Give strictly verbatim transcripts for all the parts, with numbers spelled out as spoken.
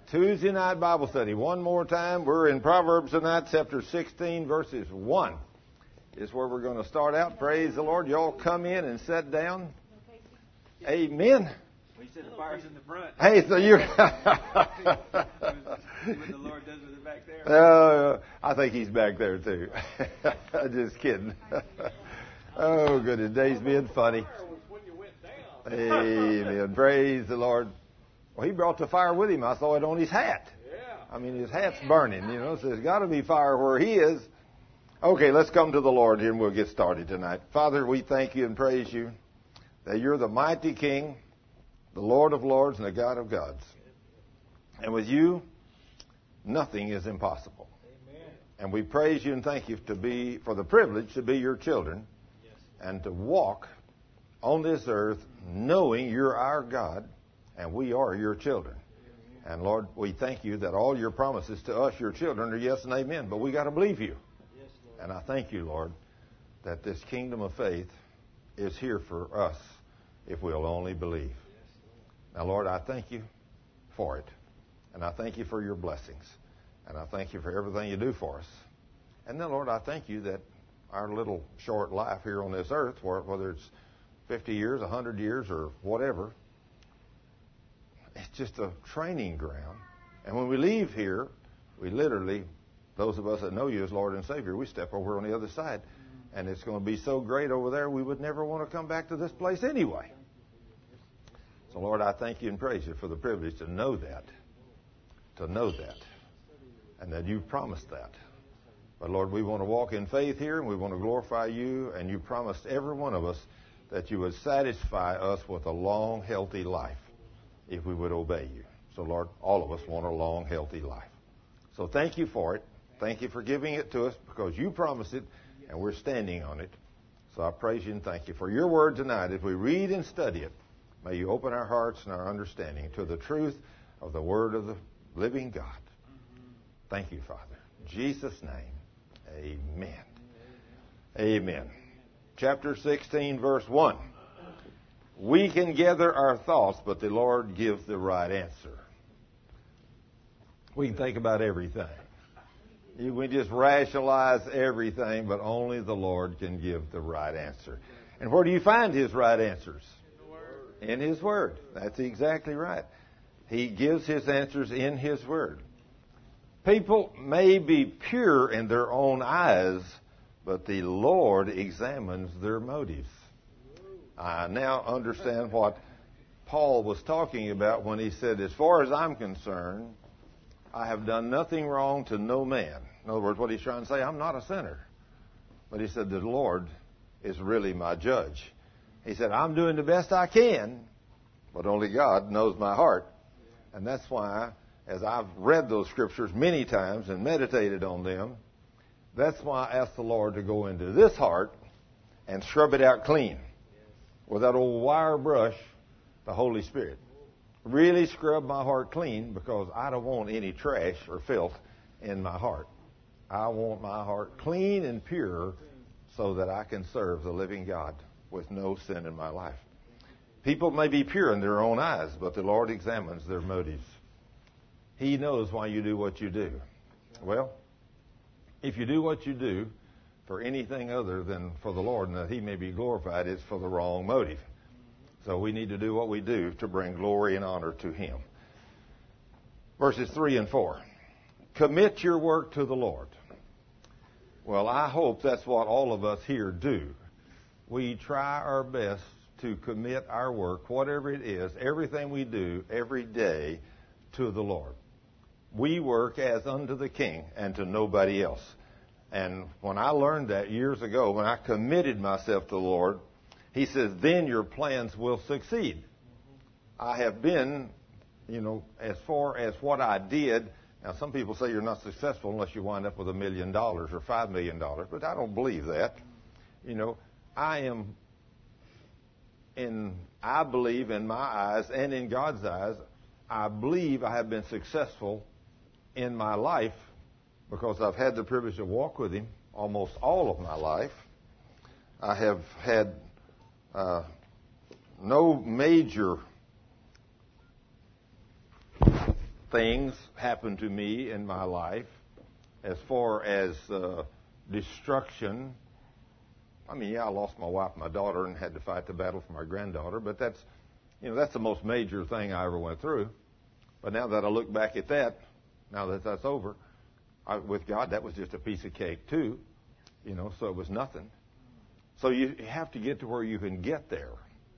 Tuesday night Bible study. One more time. We're in Proverbs tonight, chapter sixteen, verses one is where we're going to start out. Praise the Lord. Y'all come in and sit down. Amen. We said the fire's in the front. Hey, so you're... What the Lord does with it back there. Uh, I think he's back there too. Just kidding. Oh, goodness. Day's being funny. Amen. Praise the Lord. Well, he brought the fire with him. I saw it on his hat. I mean, his hat's burning, you know, so there's got to be fire where he is. Okay, let's come to the Lord here and we'll get started tonight. Father, we thank you and praise you that you're the mighty King, the Lord of lords, and the God of gods. And with you, nothing is impossible. Amen. And we praise you and thank you to be for the privilege to be your children, yes, and to walk on this earth knowing you're our God and we are your children. Amen. And Lord, we thank you that all your promises to us, your children, are yes and amen. But we got to believe you. Yes, Lord. And I thank you, Lord, that this kingdom of faith is here for us if we'll only believe. Yes, Lord. Now, Lord, I thank you for it. And I thank you for your blessings. And I thank you for everything you do for us. And then, Lord, I thank you that our little short life here on this earth, whether it's fifty years, one hundred years, or whatever, it's just a training ground. And when we leave here, we literally, those of us that know you as Lord and Savior, we step over on the other side. And it's going to be so great over there, we would never want to come back to this place anyway. So, Lord, I thank you and praise you for the privilege to know that. To know that. And that you've promised that. But, Lord, we want to walk in faith here, and we want to glorify you. And you promised every one of us that you would satisfy us with a long, healthy life if we would obey you. So, Lord, all of us want a long, healthy life. So thank you for it. Thank you for giving it to us because you promised it, and we're standing on it. So I praise you and thank you for your word tonight. As we read and study it, may you open our hearts and our understanding to the truth of the word of the living God. Thank you, Father. In Jesus' name, amen. Amen. Chapter sixteen, verse one. We can gather our thoughts, but the Lord gives the right answer. We can think about everything. We just rationalize everything, but only the Lord can give the right answer. And where do you find His right answers? In the Word. In His Word. That's exactly right. He gives His answers in His Word. People may be pure in their own eyes, but the Lord examines their motives. I now understand what Paul was talking about when he said, as far as I'm concerned, I have done nothing wrong to no man. In other words, what he's trying to say, I'm not a sinner. But he said, the Lord is really my judge. He said, I'm doing the best I can, but only God knows my heart. And that's why, as I've read those scriptures many times and meditated on them, that's why I asked the Lord to go into this heart and scrub it out clean with that old wire brush, the Holy Spirit. Really scrub my heart clean because I don't want any trash or filth in my heart. I want my heart clean and pure so that I can serve the living God with no sin in my life. People may be pure in their own eyes, but the Lord examines their motives. He knows why you do what you do. Well, if you do what you do for anything other than for the Lord and that He may be glorified, it's for the wrong motive. So we need to do what we do to bring glory and honor to Him. Verses three and four. Commit your work to the Lord. Well, I hope that's what all of us here do. We try our best to commit our work, whatever it is, everything we do every day, to the Lord. We work as unto the King and to nobody else. And when I learned that years ago, when I committed myself to the Lord, He says, then your plans will succeed. I have been, you know, as far as what I did. Now, some people say you're not successful unless you wind up with a million dollars or five million dollars, but I don't believe that. You know, I am, in, I believe in my eyes and in God's eyes, I believe I have been successful in my life because I've had the privilege to walk with Him almost all of my life. I have had uh, no major things happened to me in my life as far as uh, destruction. I mean, yeah, I lost my wife and my daughter and had to fight the battle for my granddaughter, but that's, you know, that's the most major thing I ever went through. But now that I look back at that, now that that's over, I, with God, that was just a piece of cake too, you know, so it was nothing. So you have to get to where you can get there.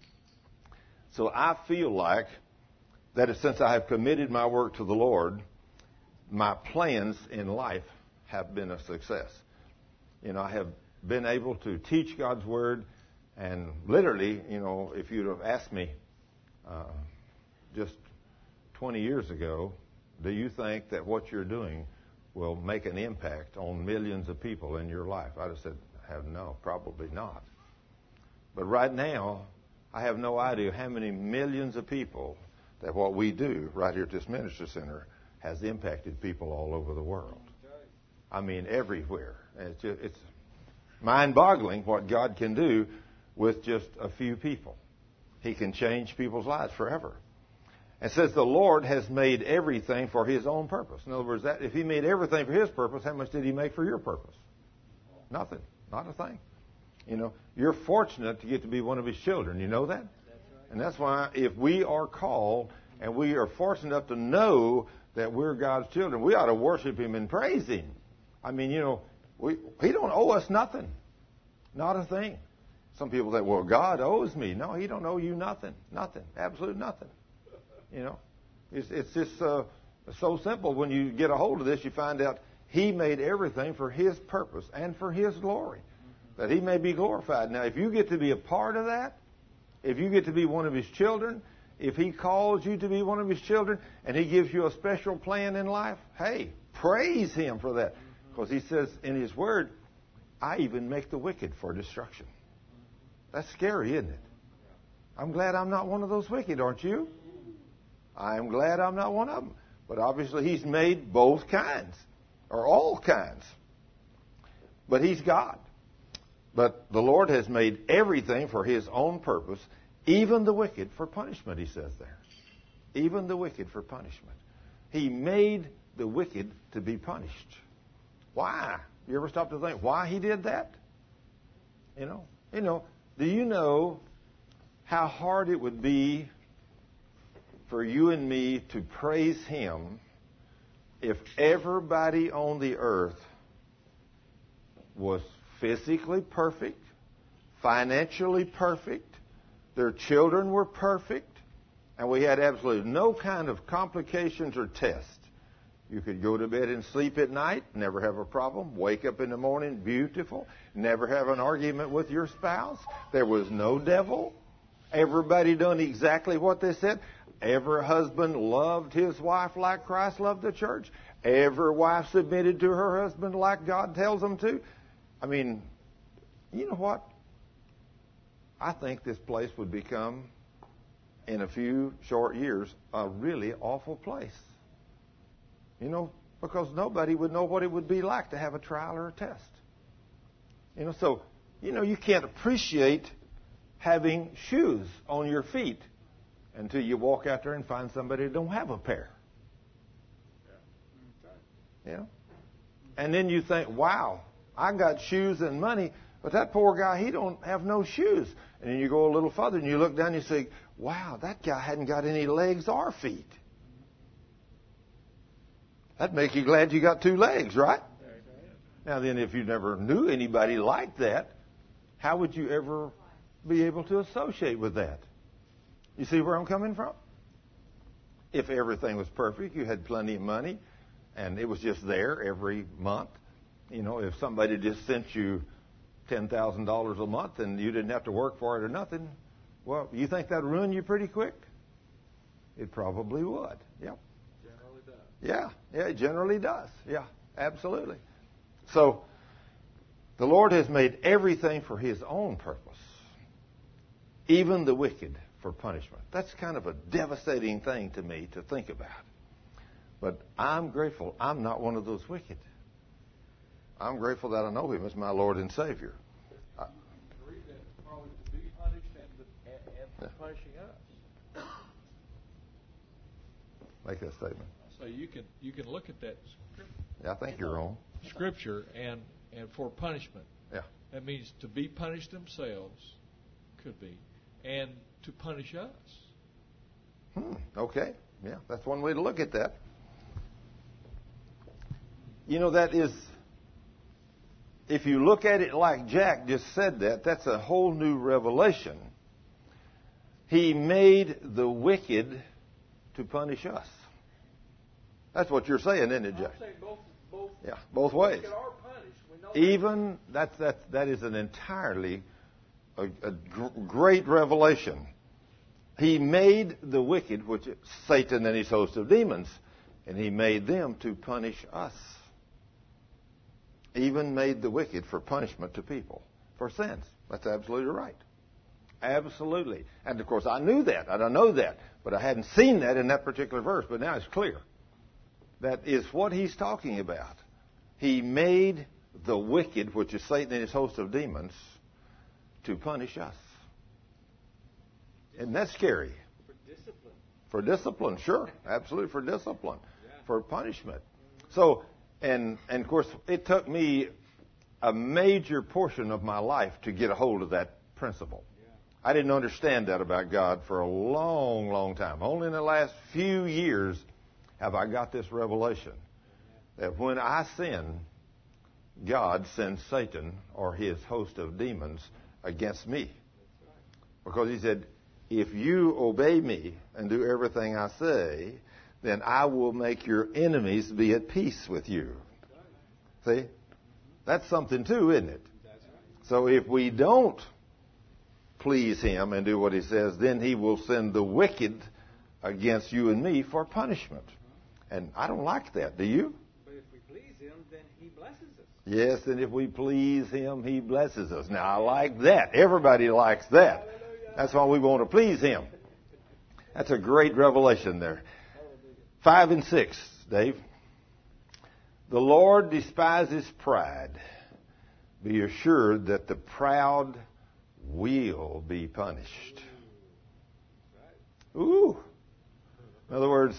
So I feel like that since I have committed my work to the Lord, my plans in life have been a success. You know, I have been able to teach God's Word, and literally, you know, if you'd have asked me uh, just twenty years ago, do you think that what you're doing will make an impact on millions of people in your life? I'd have said, have no, probably not. But right now, I have no idea how many millions of people that what we do right here at this ministry center has impacted people all over the world. I mean, everywhere. It's, just, it's mind-boggling what God can do with just a few people. He can change people's lives forever. It says the Lord has made everything for His own purpose. In other words, that if He made everything for His purpose, how much did He make for your purpose? Nothing. Not a thing. You know, you're fortunate to get to be one of His children. You know that? And that's why if we are called and we are fortunate enough to know that we're God's children, we ought to worship Him and praise Him. I mean, you know, we, He don't owe us nothing. Not a thing. Some people think, well, God owes me. No, He don't owe you nothing. Nothing. Absolute nothing. You know, it's, it's just uh, so simple. When you get a hold of this, you find out He made everything for His purpose and for His glory, that He may be glorified. Now, if you get to be a part of that, if you get to be one of His children, if He calls you to be one of His children and He gives you a special plan in life, hey, praise Him for that. Because He says in His Word, I even make the wicked for destruction. That's scary, isn't it? I'm glad I'm not one of those wicked, aren't you? I'm glad I'm not one of them. But obviously He's made both kinds, or all kinds. But He's God. But the Lord has made everything for His own purpose, even the wicked for punishment, He says there. Even the wicked for punishment. He made the wicked to be punished. Why? You ever stop to think why He did that? You know, you know, do you know how hard it would be for you and me to praise Him if everybody on the earth was physically perfect, financially perfect, their children were perfect, and we had absolutely no kind of complications or tests? You could go to bed and sleep at night, never have a problem. Wake up in the morning, beautiful. Never have an argument with your spouse. There was no devil. Everybody done exactly what they said. Every husband loved his wife like Christ loved the church. Every wife submitted to her husband like God tells them to. I mean, you know what? I think this place would become, in a few short years, a really awful place. You know, because nobody would know what it would be like to have a trial or a test. You know, so, you know, you can't appreciate having shoes on your feet until you walk out there and find somebody that don't have a pair. You know? And then you think, wow, I got shoes and money, but that poor guy, he don't have no shoes. And then you go a little further and you look down and you say, wow, that guy hadn't got any legs or feet. That'd make you glad you got two legs, right? Now then, if you never knew anybody like that, how would you ever be able to associate with that? You see where I'm coming from? If everything was perfect, you had plenty of money, and it was just there every month. You know, if somebody just sent you ten thousand dollars a month and you didn't have to work for it or nothing, well, you think that'd ruin you pretty quick? It probably would. Yep. Generally does. Yeah, yeah, it generally does. Yeah, absolutely. So, the Lord has made everything for His own purpose, even the wicked for punishment. That's kind of a devastating thing to me to think about. But I'm grateful I'm not one of those wicked. I'm grateful that I know Him as my Lord and Savior. I, the reason is probably to be punished and, and, and yeah. punishing us. Make that statement. I say you can you can look at that scripture. Yeah, I think you're wrong. Scripture and and for punishment. Yeah. That means to be punished themselves, could be, and to punish us. Hmm. Okay. Yeah, that's one way to look at that. You know, that is, if you look at it like Jack just said that, that's a whole new revelation. He made the wicked to punish us. That's what you're saying, isn't it, Jack? I'm saying both, both, yeah, both ways. wicked are punished. We know Even, that's, that's, that is an entirely a, a gr- great revelation. He made the wicked, which is Satan and his host of demons, and he made them to punish us. Even made the wicked for punishment to people, for sins. That's absolutely right. Absolutely. And of course I knew that, and I know that, but I hadn't seen that in that particular verse, but now it's clear. That is what he's talking about. He made the wicked, which is Satan and his host of demons, to punish us. Isn't that scary? for discipline. For discipline, sure. Absolutely for discipline. Yeah. For punishment. So, and, and of course, it took me a major portion of my life to get a hold of that principle. Yeah. I didn't understand that about God for a long, long time. Only in the last few years have I got this revelation that when I sin, God sends Satan or his host of demons against me. Because he said, if you obey me and do everything I say, then I will make your enemies be at peace with you. See? That's something too, isn't it? So if we don't please him and do what he says, then he will send the wicked against you and me for punishment. And I don't like that, do you? But if we please him, then he blesses us. Yes, and if we please him, he blesses us. Now, I like that. Everybody likes that. That's why we want to please him. That's a great revelation there. Five and six, Dave. The Lord despises pride. Be assured that the proud will be punished. Ooh. In other words,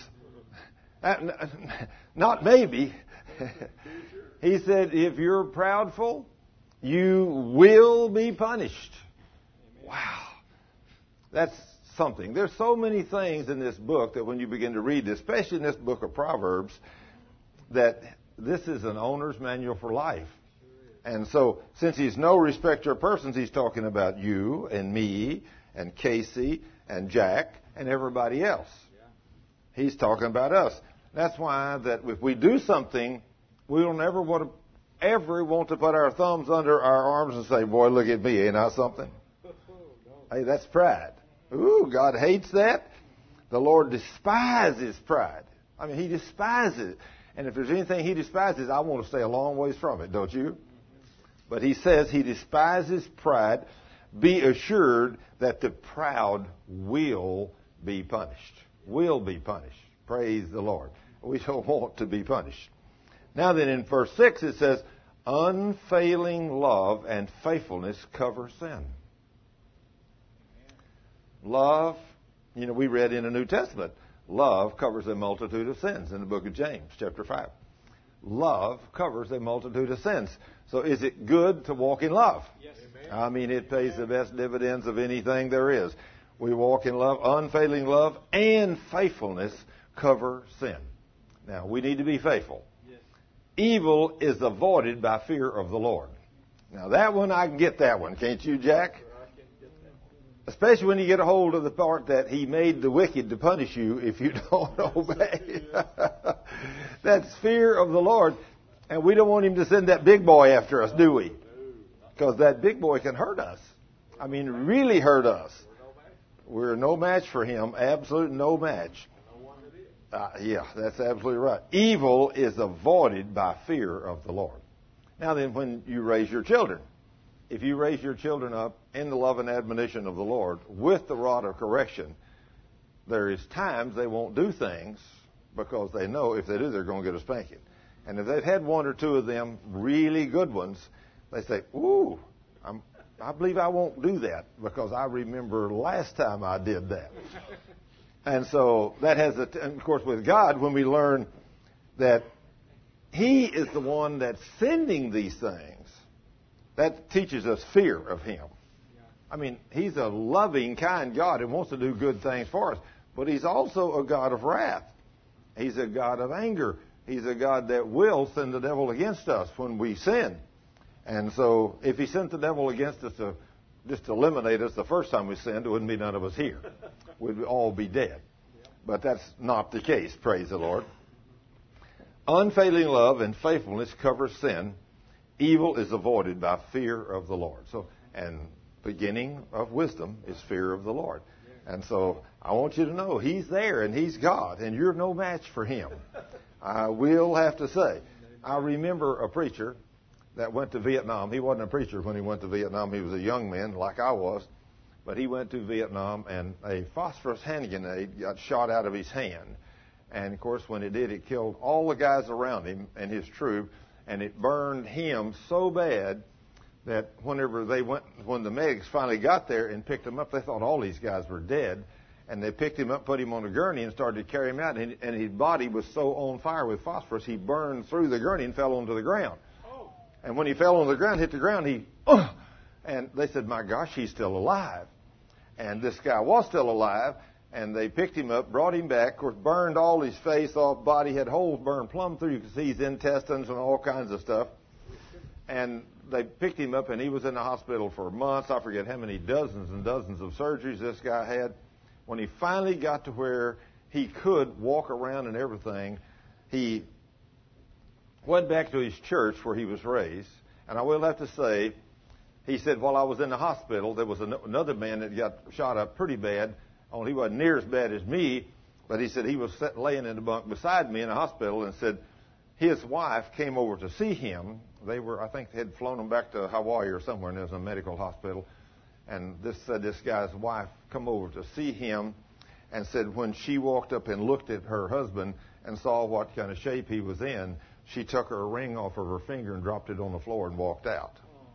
not maybe. He said, if you're proudful, you will be punished. Wow. That's something. There's so many things in this book that when you begin to read, especially in this book of Proverbs, that this is an owner's manual for life. And so, since he's no respecter of persons, he's talking about you and me and Casey and Jack and everybody else. He's talking about us. That's why that if we do something, we don't ever want to ever want to put our thumbs under our arms and say, boy, look at me, ain't I something? Hey, that's pride. Ooh, God hates that. The Lord despises pride. I mean, he despises it. And if there's anything he despises, I want to stay a long ways from it, don't you? But he says he despises pride. Be assured that the proud will be punished. Will be punished. Praise the Lord. We don't want to be punished. Now then, in verse six it says, unfailing love and faithfulness cover sin. Love, you know, we read in the New Testament, love covers a multitude of sins in the book of James, chapter five. Love covers a multitude of sins. So is it good to walk in love? Yes. I mean, it pays the best dividends of anything there is. We walk in love, unfailing love, and faithfulness cover sin. Now, we need to be faithful. Yes. Evil is avoided by fear of the Lord. Now, that one, I can get that one. Can't you, Jack? Especially when you get a hold of the part that he made the wicked to punish you if you don't obey. That's fear of the Lord. And we don't want him to send that big boy after us, do we? Because that big boy can hurt us. I mean, really hurt us. We're no match for him. Absolute no match. Uh, yeah, that's absolutely right. Evil is avoided by fear of the Lord. Now then, when you raise your children, if you raise your children up in the love and admonition of the Lord with the rod of correction, there is times they won't do things because they know if they do, they're going to get a spanking. And if they've had one or two of them really good ones, they say, ooh, I'm, I believe I won't do that because I remember last time I did that. And so that has, a, and of course, with God, when we learn that He is the one that's sending these things, that teaches us fear of Him. I mean, He's a loving, kind God and wants to do good things for us. But He's also a God of wrath. He's a God of anger. He's a God that will send the devil against us when we sin. And so if He sent the devil against us to just to eliminate us the first time we sinned, there wouldn't be none of us here. We'd all be dead. But that's not the case, praise the Lord. Unfailing love and faithfulness cover sin. Evil is avoided by fear of the Lord. So, and beginning of wisdom is fear of the Lord. And so I want you to know He's there and He's God, and you're no match for Him. I will have to say, I remember a preacher that went to Vietnam. He wasn't a preacher when he went to Vietnam. He was a young man like I was. But he went to Vietnam, and a phosphorus hand grenade got shot out of his hand. And, of course, when it did, it killed all the guys around him and his troop, and it burned him so bad that whenever they went, when the medics finally got there and picked him up, they thought all these guys were dead. And they picked him up, put him on a gurney, and started to carry him out. And, and his body was so on fire with phosphorus, he burned through the gurney and fell onto the ground. And when he fell on the ground, hit the ground, he, uh, and they said, my gosh, he's still alive. And this guy was still alive, and they picked him up, brought him back, of course, burned all his face off, body had holes burned plumb through. You could see his intestines and all kinds of stuff. And they picked him up, and he was in the hospital for months. I forget how many dozens and dozens of surgeries this guy had. When he finally got to where he could walk around and everything, he went back to his church where he was raised. And I will have to say, he said, while I was in the hospital, there was another man that got shot up pretty bad. Only he wasn't near as bad as me, but he said he was laying in the bunk beside me in the hospital, and said his wife came over to see him. They were, I think, they had flown him back to Hawaii or somewhere, and there was a medical hospital. And this said this guy's wife come over to see him, and said when she walked up and looked at her husband and saw what kind of shape he was in, she took her ring off of her finger and dropped it on the floor and walked out.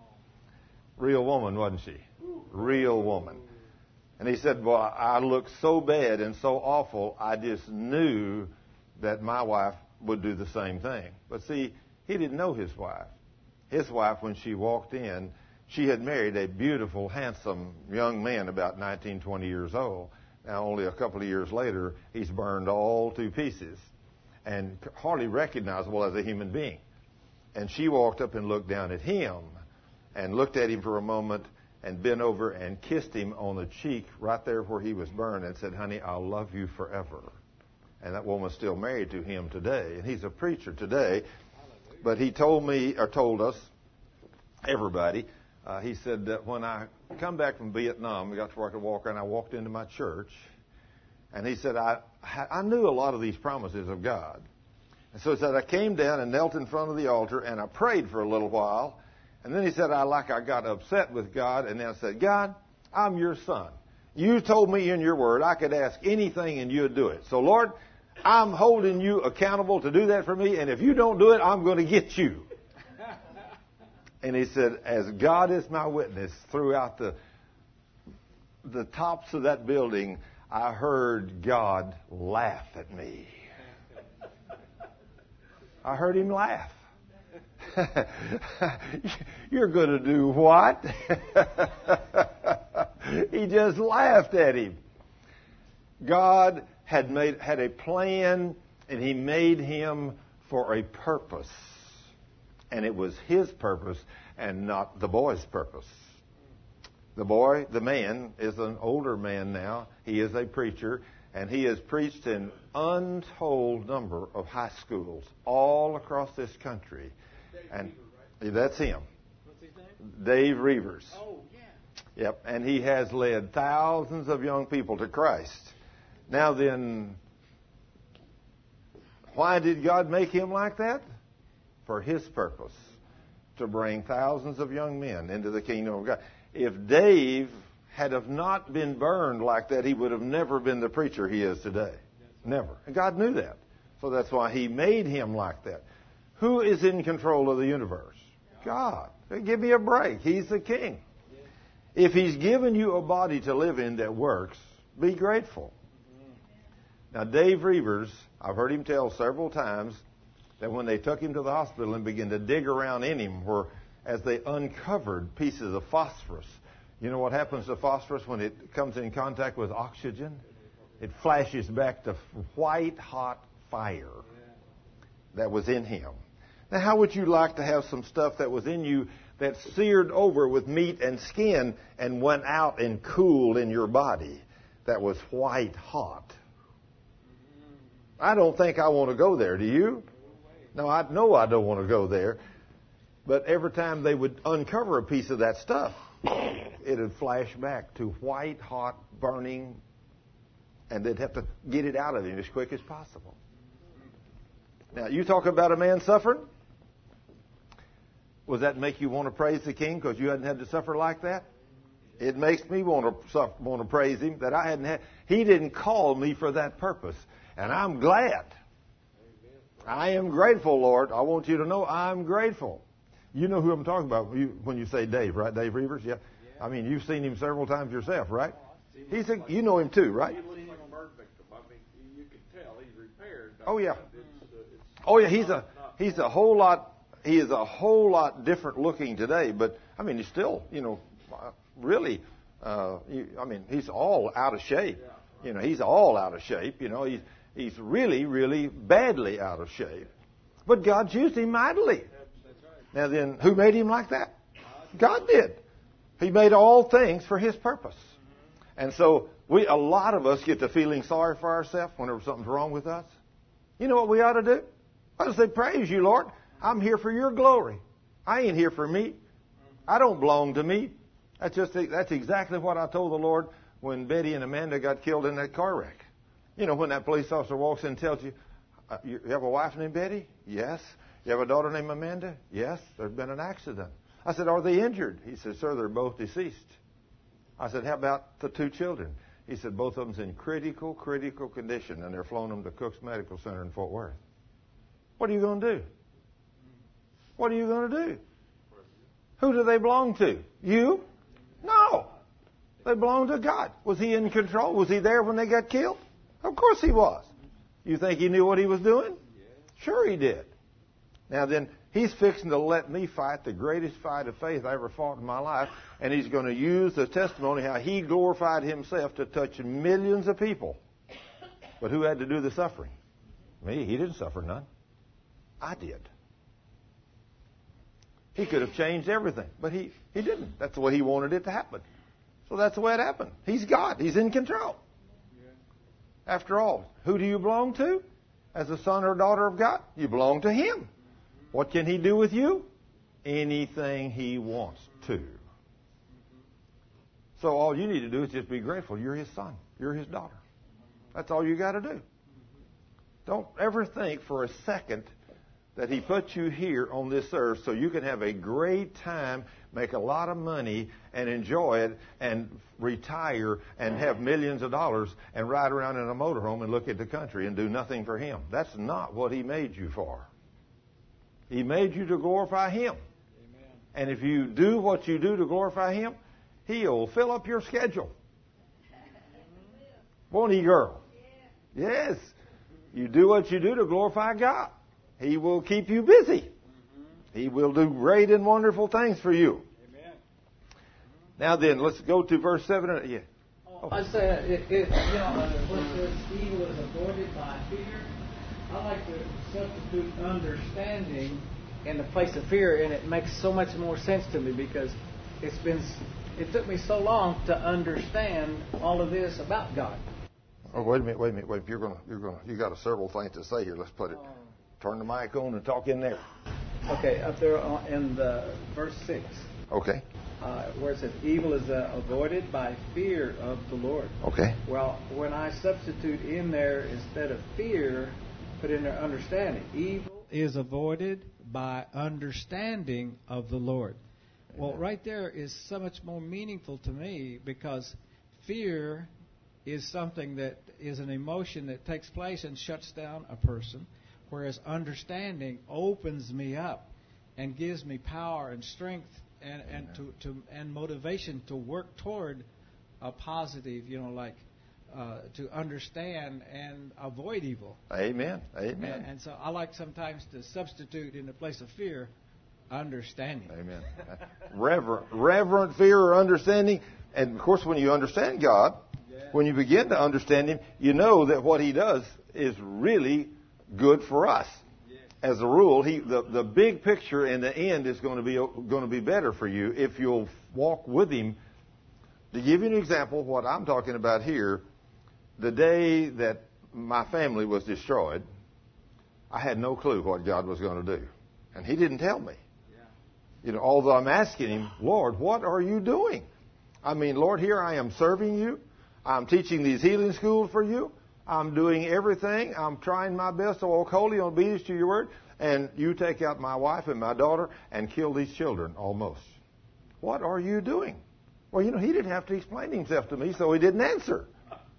Real woman, wasn't she? Real woman. And he said, well, I looked so bad and so awful, I just knew that my wife would do the same thing. But see, he didn't know his wife. His wife, when she walked in, she had married a beautiful, handsome young man about nineteen, twenty years old. Now, only a couple of years later, he's burned all to pieces and hardly recognizable as a human being. And she walked up and looked down at him and looked at him for a moment and bent over and kissed him on the cheek right there where he was burned and said, honey, I'll love you forever. And that woman's still married to him today. And he's a preacher today. But he told me, or told us, everybody, uh, he said that when I come back from Vietnam, we got to work at Walker, and I walked into my church. And he said, I, I knew a lot of these promises of God. And so he said, I came down and knelt in front of the altar, and I prayed for a little while. And then he said, I like I got upset with God, and then I said, God, I'm your son. You told me in your word I could ask anything and you'd do it. So, Lord, I'm holding you accountable to do that for me, and if you don't do it, I'm going to get you. And he said, as God is my witness, throughout the the tops of that building, I heard God laugh at me. I heard him laugh. You're going to do what? He just laughed at him. God had made had a plan, and he made him for a purpose. And it was his purpose and not the boy's purpose. The boy, the man, is an older man now. He is a preacher, and he has preached in untold number of high schools all across this country. And that's him. What's his name? Dave Reavers. Oh, yeah. Yep, and he has led thousands of young people to Christ. Now then, why did God make him like that? For his purpose, to bring thousands of young men into the kingdom of God. If Dave had have not been burned like that, he would have never been the preacher he is today. Never. And God knew that. So that's why he made him like that. Who is in control of the universe? God. Give me a break. He's the king. If he's given you a body to live in that works, be grateful. Now, Dave Reavers, I've heard him tell several times that when they took him to the hospital and began to dig around in him, where as they uncovered pieces of phosphorus, you know what happens to phosphorus when it comes in contact with oxygen? It flashes back to white hot fire that was in him. Now, how would you like to have some stuff that was in you that seared over with meat and skin and went out and cooled in your body that was white hot? I don't think I want to go there. Do you? No, I know I don't want to go there. But every time they would uncover a piece of that stuff, it would flash back to white hot burning, and they'd have to get it out of him as quick as possible. Now, you talk about a man suffering? Does that make you want to praise the King because you hadn't had to suffer like that? It makes me want to suffer, want to praise Him that I hadn't had. He didn't call me for that purpose, and I'm glad. I am grateful, Lord. I want you to know I'm grateful. You know who I'm talking about when you say Dave, right? Dave Reavers, yeah. I mean, you've seen him several times yourself, right? He's a, you know him too, right? You can tell he's repaired. Oh yeah. Oh yeah. He's a he's a whole lot. He is a whole lot different looking today, but I mean, he's still, you know, really. Uh, I mean, he's all out of shape. You know, he's all out of shape. You know, he's he's really, really badly out of shape. But God's used him mightily. Now then, who made him like that? God did. He made all things for His purpose. And so we, a lot of us get to feeling sorry for ourselves whenever something's wrong with us. You know what we ought to do? I ought to say, praise you, Lord. I'm here for your glory. I ain't here for me. I don't belong to me. That's just that's exactly what I told the Lord when Betty and Amanda got killed in that car wreck. You know, when that police officer walks in and tells you, uh, you have a wife named Betty? Yes. You have a daughter named Amanda? Yes. There's been an accident. I said, are they injured? He said, sir, they're both deceased. I said, how about the two children? He said, both of them's in critical, critical condition, and they're flown them to Cook's Medical Center in Fort Worth. What are you going to do? What are you going to do? Who do they belong to? You? No. They belong to God. Was He in control? Was He there when they got killed? Of course He was. You think He knew what He was doing? Sure He did. Now then, He's fixing to let me fight the greatest fight of faith I ever fought in my life, and He's going to use the testimony how He glorified Himself to touch millions of people. But who had to do the suffering? Me. He didn't suffer none. I did. He could have changed everything, but he, he didn't. That's the way He wanted it to happen. So that's the way it happened. He's God. He's in control. After all, who do you belong to? As a son or daughter of God, you belong to Him. What can He do with you? Anything He wants to. So all you need to do is just be grateful. You're His son. You're His daughter. That's all you got to do. Don't ever think for a second that He put you here on this earth so you can have a great time, make a lot of money, and enjoy it, and retire and have millions of dollars and ride around in a motorhome and look at the country and do nothing for Him. That's not what He made you for. He made you to glorify Him. Amen. And if you do what you do to glorify Him, He'll fill up your schedule. Won't He, girl? Yeah. Yes. You do what you do to glorify God. He will keep you busy. Mm-hmm. He will do great and wonderful things for you. Amen. Now then, let's go to verse seven. Yeah. Oh. I say, it, it, you know, when it says evil is avoided by fear, I like to substitute understanding in the place of fear, and it makes so much more sense to me because it's been, it took me so long to understand all of this about God. Oh, wait a minute, wait a minute, wait. You're gonna, you're gonna, you got several things to say here. Let's put it. Turn the mic on and talk in there. Okay, up there in the verse six. Okay. Uh, where it says, evil is uh, avoided by fear of the Lord. Okay. Well, when I substitute in there, instead of fear, put in there understanding. Evil is avoided by understanding of the Lord. Amen. Well, right there is so much more meaningful to me because fear is something that is an emotion that takes place and shuts down a person. Whereas understanding opens me up and gives me power and strength and, and to, to and motivation to work toward a positive, you know, like uh, to understand and avoid evil. Amen. Amen. And, and so I like sometimes to substitute in the place of fear, understanding. Amen. Reverent, reverent fear or understanding. And of course, when you understand God, when you begin to understand Him, you know that what He does is really good for us. As a rule, he the, the big picture in the end is going to be going to be better for you if you'll walk with Him. To give you an example of what I'm talking about here, the day that my family was destroyed, I had no clue what God was going to do, and He didn't tell me. Yeah. You know, although I'm asking Him, Lord, what are you doing? I mean, Lord, here I am serving you. I'm teaching these healing schools for you. I'm doing everything. I'm trying my best to walk holy in obedience to your word. And you take out my wife and my daughter and kill these children almost. What are you doing? Well, you know, He didn't have to explain Himself to me, so He didn't answer.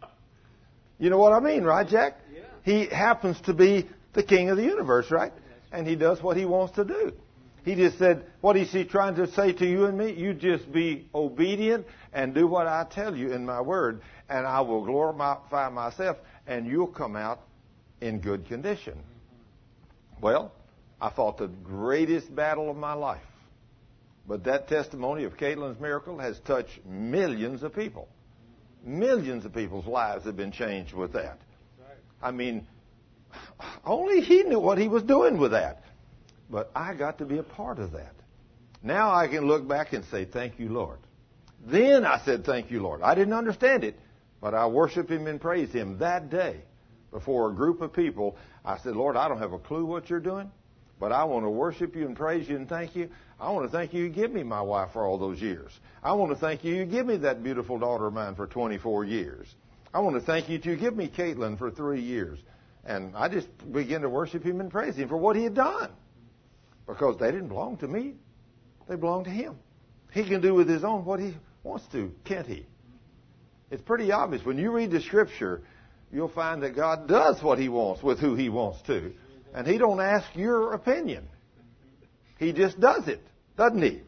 You know what I mean, right, Jack? Yeah. He happens to be the King of the universe, right? And He does what He wants to do. He just said, what is He trying to say to you and me? You just be obedient and do what I tell you in my word, and I will glorify myself, and you'll come out in good condition. Well, I fought the greatest battle of my life. But that testimony of Caitlin's miracle has touched millions of people. Millions of people's lives have been changed with that. I mean, only He knew what He was doing with that. But I got to be a part of that. Now I can look back and say, thank you, Lord. Then I said, thank you, Lord. I didn't understand it, but I worshiped Him and praised Him that day before a group of people. I said, Lord, I don't have a clue what you're doing, but I want to worship you and praise you and thank you. I want to thank you you give me my wife for all those years. I want to thank you you give me that beautiful daughter of mine for twenty-four years. I want to thank you you give me Caitlin for three years. And I just began to worship Him and praise Him for what He had done. Because they didn't belong to me. They belong to Him. He can do with His own what He wants to, can't He? It's pretty obvious. When you read the Scripture, you'll find that God does what He wants with who He wants to. And He don't ask your opinion. He just does it, doesn't He?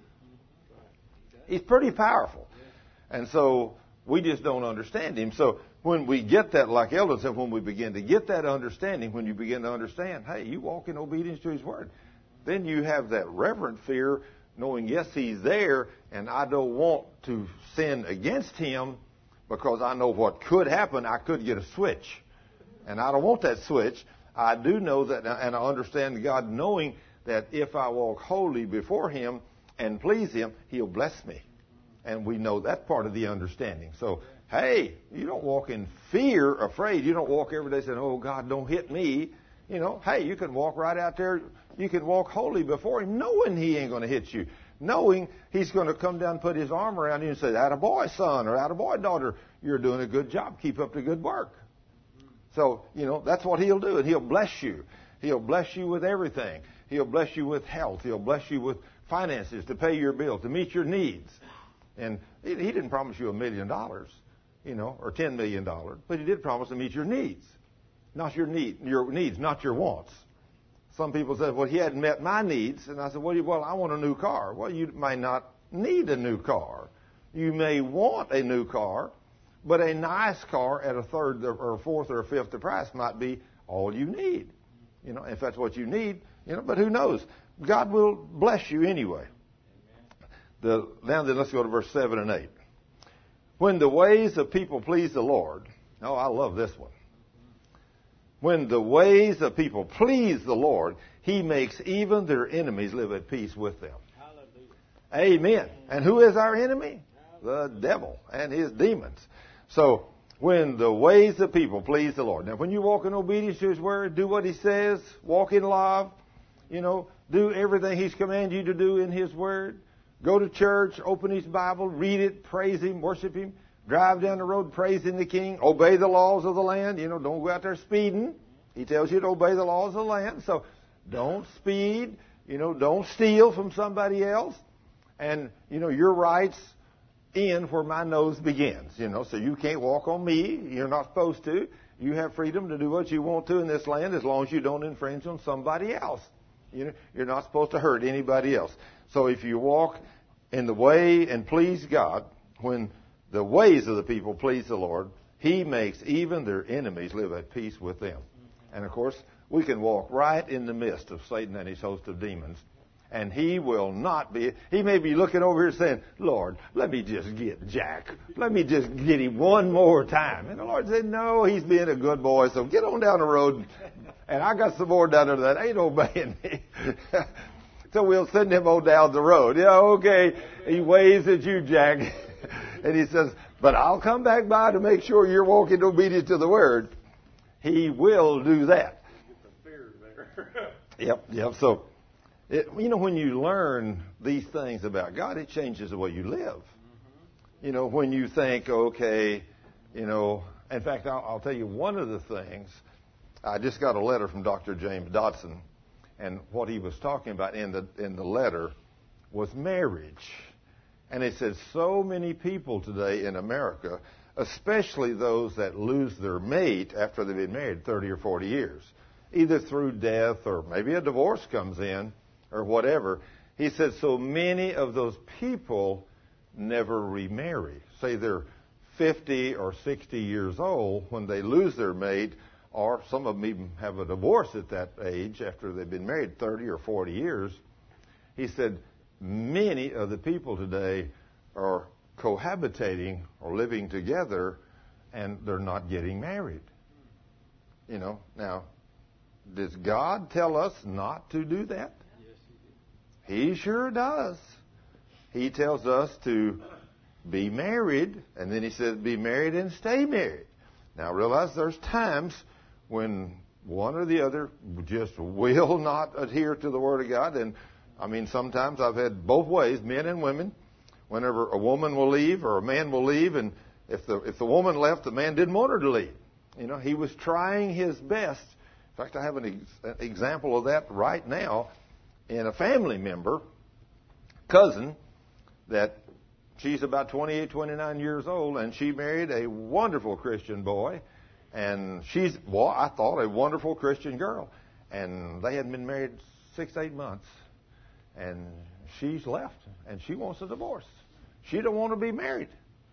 He's pretty powerful. And so we just don't understand Him. So when we get that, like Eldon said, when we begin to get that understanding, when you begin to understand, hey, you walk in obedience to His Word, then you have that reverent fear, knowing, yes, He's there, and I don't want to sin against Him because I know what could happen. I could get a switch, and I don't want that switch. I do know that, and I understand God knowing that if I walk holy before Him and please Him, He'll bless me. And we know that part of the understanding. So, hey, you don't walk in fear, afraid. You don't walk every day saying, oh, God, don't hit me. You know, hey, you can walk right out there. You can walk holy before Him, knowing He ain't going to hit you. Knowing He's going to come down and put His arm around you and say, attaboy, son, or attaboy, daughter, you're doing a good job. Keep up the good work. So, you know, that's what He'll do, and He'll bless you. He'll bless you with everything. He'll bless you with health. He'll bless you with finances to pay your bills, to meet your needs. And He didn't promise you a million dollars, you know, or ten million dollars, but He did promise to meet your needs. Not your need, your needs, not your wants. Some people said, well, He hadn't met my needs. And I said, well, well, I want a new car. Well, you may not need a new car. You may want a new car, but a nice car at a third or a fourth or a fifth the price might be all you need. You know, if that's what you need, you know, but who knows? God will bless you anyway. The, now then, let's go to verse seven and eight. When the ways of people please the Lord. Oh, I love this one. When the ways of people please the Lord, He makes even their enemies live at peace with them. Hallelujah. Amen. And who is our enemy? The devil and his demons. So, when the ways of people please the Lord. Now, when you walk in obedience to His Word, do what He says, walk in love, you know, do everything He's commanded you to do in His Word. Go to church, open His Bible, read it, praise Him, worship Him. Drive down the road praising the King. Obey the laws of the land. You know, don't go out there speeding. He tells you to obey the laws of the land. So don't speed. You know, don't steal from somebody else. And, you know, your rights end where my nose begins. You know, so you can't walk on me. You're not supposed to. You have freedom to do what you want to in this land as long as you don't infringe on somebody else. You know, you're not supposed to hurt anybody else. So if you walk in the way and please God, when the ways of the people please the Lord, He makes even their enemies live at peace with them. And of course, we can walk right in the midst of Satan and his host of demons. And he will not be, he may be looking over here saying, Lord, let me just get Jack. Let me just get him one more time. And the Lord said, no, he's being a good boy, so get on down the road. And I got some more down there that ain't obeying me. So we'll send him on down the road. Yeah, okay. He waves at you, Jack. And he says, but I'll come back by to make sure you're walking obedient to the Word. He will do that. Get some fear there. Yep, yep. So, it, you know, when you learn these things about God, it changes the way you live. Mm-hmm. You know, when you think, okay, you know, in fact, I'll, I'll tell you one of the things. I just got a letter from Doctor James Dodson, and what he was talking about in the in the letter was marriage. And he said so many people today in America, especially those that lose their mate after they've been married thirty or forty years, either through death or maybe a divorce comes in or whatever. He said so many of those people never remarry. Say they're fifty or sixty years old when they lose their mate, or some of them even have a divorce at that age after they've been married thirty or forty years. He said many of the people today are cohabitating or living together, and they're not getting married. You know, now, does God tell us not to do that? Yes, he did. He sure does. He tells us to be married, and then he says be married and stay married. Now, realize there's times when one or the other just will not adhere to the Word of God. And, I mean, sometimes I've had both ways, men and women. Whenever a woman will leave or a man will leave, and if the if the woman left, the man didn't want her to leave. You know, he was trying his best. In fact, I have an, ex- an example of that right now in a family member, cousin, that she's about twenty-eight, twenty-nine years old, and she married a wonderful Christian boy. And she's, well, I thought, a wonderful Christian girl. And they hadn't been married six, eight months. And she's left, and she wants a divorce. She don't want to be married.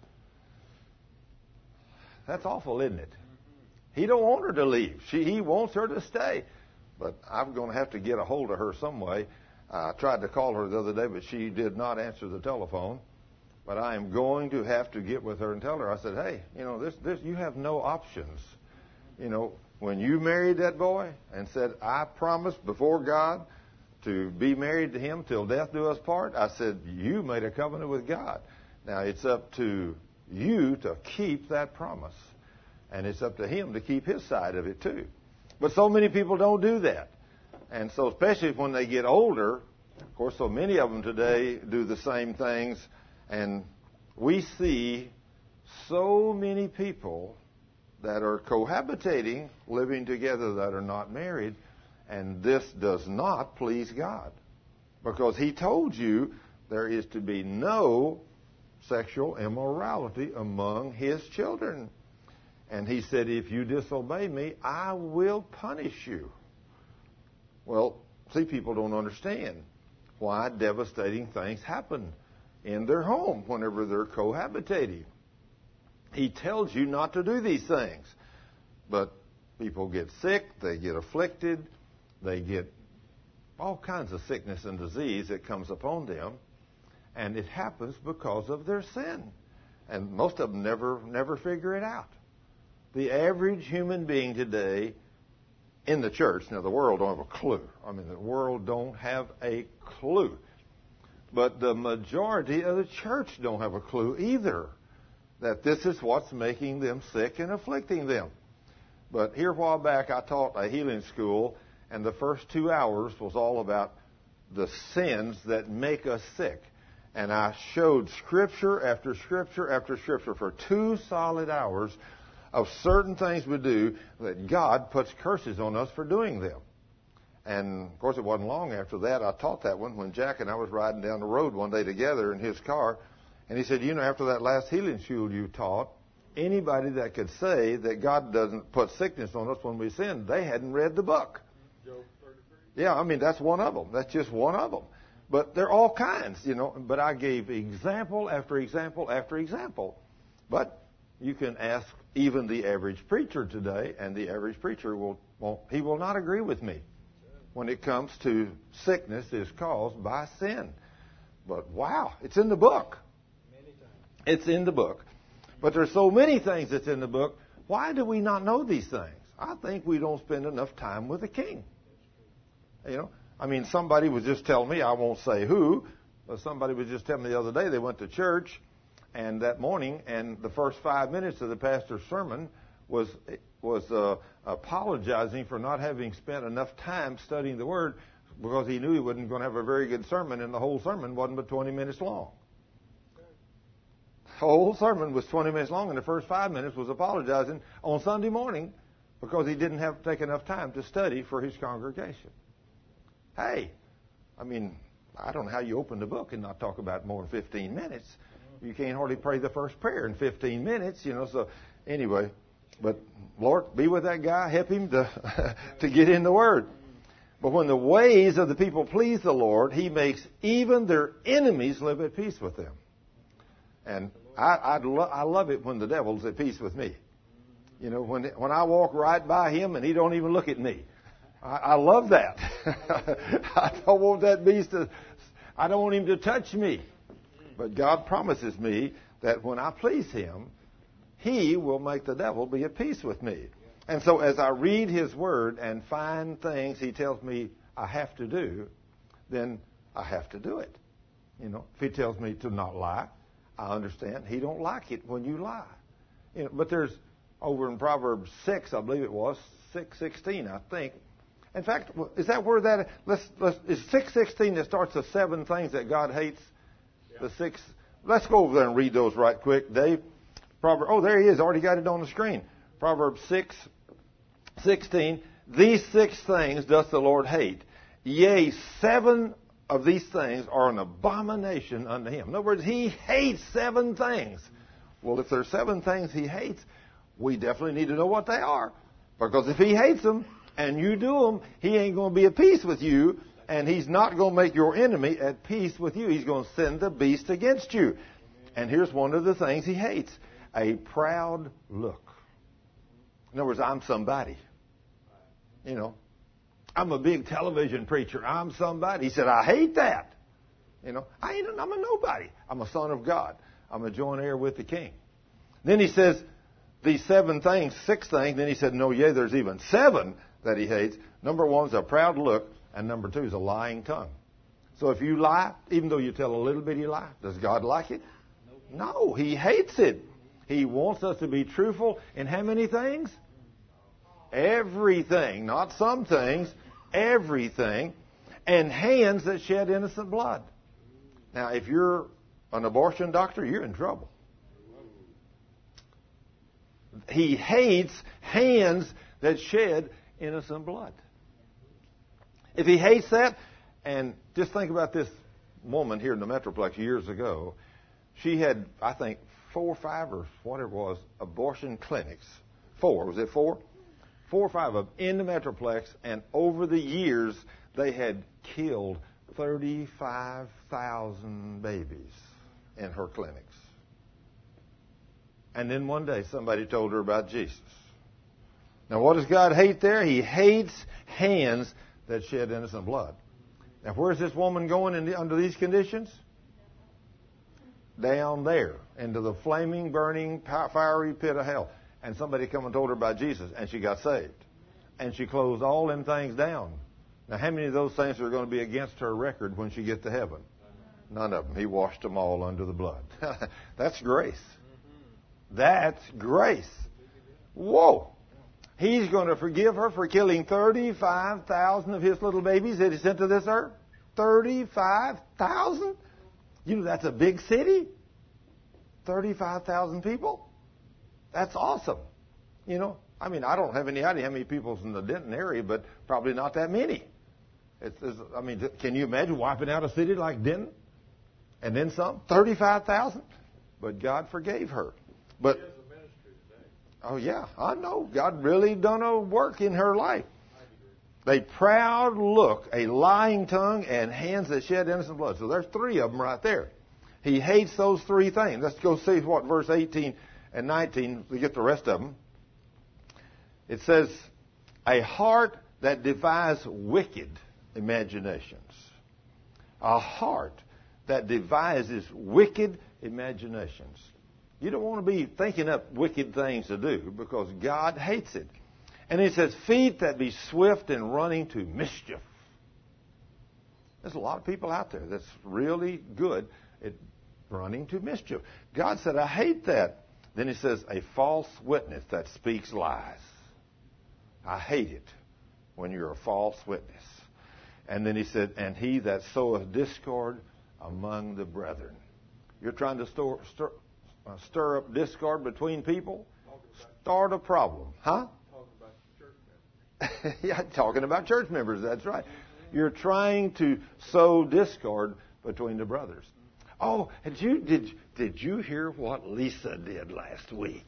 That's awful, isn't it? He don't want her to leave. She, he wants her to stay. But I'm going to have to get a hold of her some way. I tried to call her the other day, but she did not answer the telephone. But I am going to have to get with her and tell her. I said, hey, you know, this, this, you have no options. You know, when you married that boy and said, I promised before God to be married to him till death do us part, I said, you made a covenant with God. Now, it's up to you to keep that promise. And it's up to him to keep his side of it, too. But so many people don't do that. And so especially when they get older, of course, so many of them today do the same things. And we see so many people that are cohabitating, living together, that are not married. And this does not please God. Because he told you there is to be no sexual immorality among his children. And he said, if you disobey me, I will punish you. Well, see, people don't understand why devastating things happen in their home whenever they're cohabitating. He tells you not to do these things. But people get sick, they get afflicted, they get all kinds of sickness and disease that comes upon them. And it happens because of their sin. And most of them never, never figure it out. The average human being today in the church, now the world don't have a clue. I mean, the world don't have a clue. But the majority of the church don't have a clue either, that this is what's making them sick and afflicting them. But here a while back, I taught a healing school, and the first two hours was all about the sins that make us sick. And I showed scripture after scripture after scripture for two solid hours of certain things we do that God puts curses on us for doing them. And, of course, it wasn't long after that I taught that one when Jack and I was riding down the road one day together in his car. And he said, you know, after that last healing school you taught, anybody that could say that God doesn't put sickness on us when we sin, they hadn't read the book. Job thirty-three. Yeah, I mean, that's one of them. That's just one of them. But they're all kinds, you know. But I gave example after example after example. But you can ask even the average preacher today, and the average preacher will, well, he will not agree with me when it comes to sickness is caused by sin. But wow, it's in the book. It's in the book. But there's so many things that's in the book. Why do we not know these things? I think we don't spend enough time with the King. You know, I mean, somebody was just telling me, I won't say who, but somebody was just telling me the other day they went to church and that morning, and the first five minutes of the pastor's sermon was was uh, apologizing for not having spent enough time studying the Word, because he knew he wasn't going to have a very good sermon, and the whole sermon wasn't but twenty minutes long. The whole sermon was twenty minutes long, and the first five minutes was apologizing on Sunday morning because he didn't have to take enough time to study for his congregation. Hey, I mean, I don't know how you open the book and not talk about it more than fifteen minutes. You can't hardly pray the first prayer in fifteen minutes, you know. So anyway, but Lord, be with that guy, help him to to get in the Word. But when the ways of the people please the Lord, He makes even their enemies live at peace with them. And I I, lo- I love it when the devil's at peace with me. You know, when when I walk right by him and he don't even look at me. I, I love that. I don't want that beast to. I don't want him to touch me. But God promises me that when I please Him, He will make the devil be at peace with me. And so as I read His Word and find things He tells me I have to do, then I have to do it. You know, if He tells me to not lie, I understand He don't like it when you lie. You know, but there's over in Proverbs six, I believe it was, six sixteen, I think. In fact, is that where that let's let's is six sixteen that starts the seven things that God hates? Yeah. The six. Let's go over there and read those right quick, Dave. Proverbs. Oh, there he is. Already got it on the screen. Proverbs six sixteen. These six things doth the Lord hate. Yea, seven of these things are an abomination unto Him. In other words, He hates seven things. Well, if there's seven things He hates, we definitely need to know what they are. Because if He hates them and you do them, He ain't going to be at peace with you, and He's not going to make your enemy at peace with you. He's going to send the beast against you. And here's one of the things He hates: a proud look. In other words, I'm somebody. You know, I'm a big television preacher. I'm somebody. He said, I hate that. You know, I ain't, I'm a nobody. I'm a son of God. I'm a joint heir with the King. Then He says, these seven things, six things. Then He said, no, yea, there's even seven that He hates. Number one is a proud look, and number two is a lying tongue. So if you lie, even though you tell a little bitty lie, does God like it? No, He hates it. He wants us to be truthful in how many things? Everything, not some things, everything. And hands that shed innocent blood. Now, if you're an abortion doctor, you're in trouble. He hates hands that shed innocent blood. If He hates that, and just think about this woman here in the Metroplex years ago. She had, I think, four or five or whatever it was, abortion clinics. Four. Was it four? Four or five of them in the Metroplex, and over the years, they had killed thirty-five thousand babies in her clinics. And then one day, somebody told her about Jesus. Now, what does God hate there? He hates hands that shed innocent blood. Now, where's this woman going in the, under these conditions? Down there, into the flaming, burning, fiery pit of hell. And somebody come and told her about Jesus, and she got saved. And she closed all them things down. Now, how many of those things are going to be against her record when she gets to heaven? None of them. He washed them all under the blood. That's grace. That's grace. Whoa. He's going to forgive her for killing thirty-five thousand of His little babies that He sent to this earth. thirty-five thousand? You know, that's a big city. thirty-five thousand people. That's awesome. You know, I mean, I don't have any idea how many people's in the Denton area, but probably not that many. It's, it's, I mean, can you imagine wiping out a city like Denton? And then some? thirty-five thousand? But God forgave her. But, oh yeah, I know. God really done a work in her life. A proud look, a lying tongue, and hands that shed innocent blood. So there's three of them right there. He hates those three things. Let's go see what verse eighteen and nineteen, we get the rest of them. It says, a heart that devises wicked imaginations. A heart that devises wicked imaginations. You don't want to be thinking up wicked things to do because God hates it. And it says, feet that be swift in running to mischief. There's a lot of people out there that's really good at running to mischief. God said, I hate that. Then he says, a false witness that speaks lies. I hate it when you're a false witness. And then he said, and he that soweth discord among the brethren. You're trying to store, stir, uh, stir up discord between people? Start a problem. Huh? Talking about church members. Yeah, talking about church members. That's right. You're trying to sow discord between the brothers. Oh, did you, did, did you hear what Lisa did last week?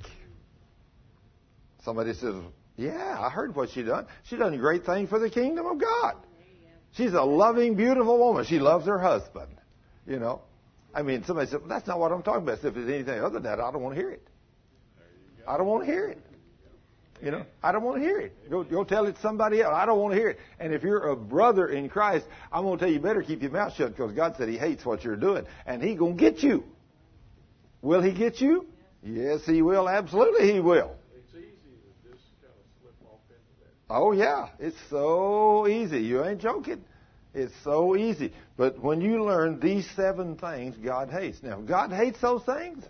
Somebody says, yeah, I heard what she done. She done a great thing for the kingdom of God. She's a loving, beautiful woman. She loves her husband. You know. I mean, somebody said, well, that's not what I'm talking about. If there's anything other than that, I don't want to hear it. I don't want to hear it. You know, I don't want to hear it. Go, go tell it to somebody else. I don't want to hear it. And if you're a brother in Christ, I'm going to tell you, better keep your mouth shut because God said He hates what you're doing. And He's going to get you. Will He get you? Yes, He will. Absolutely, He will. It's easy to just kind of slip off into that. Oh, yeah. It's so easy. You ain't joking. It's so easy. But when you learn these seven things God hates. Now, if God hates those things,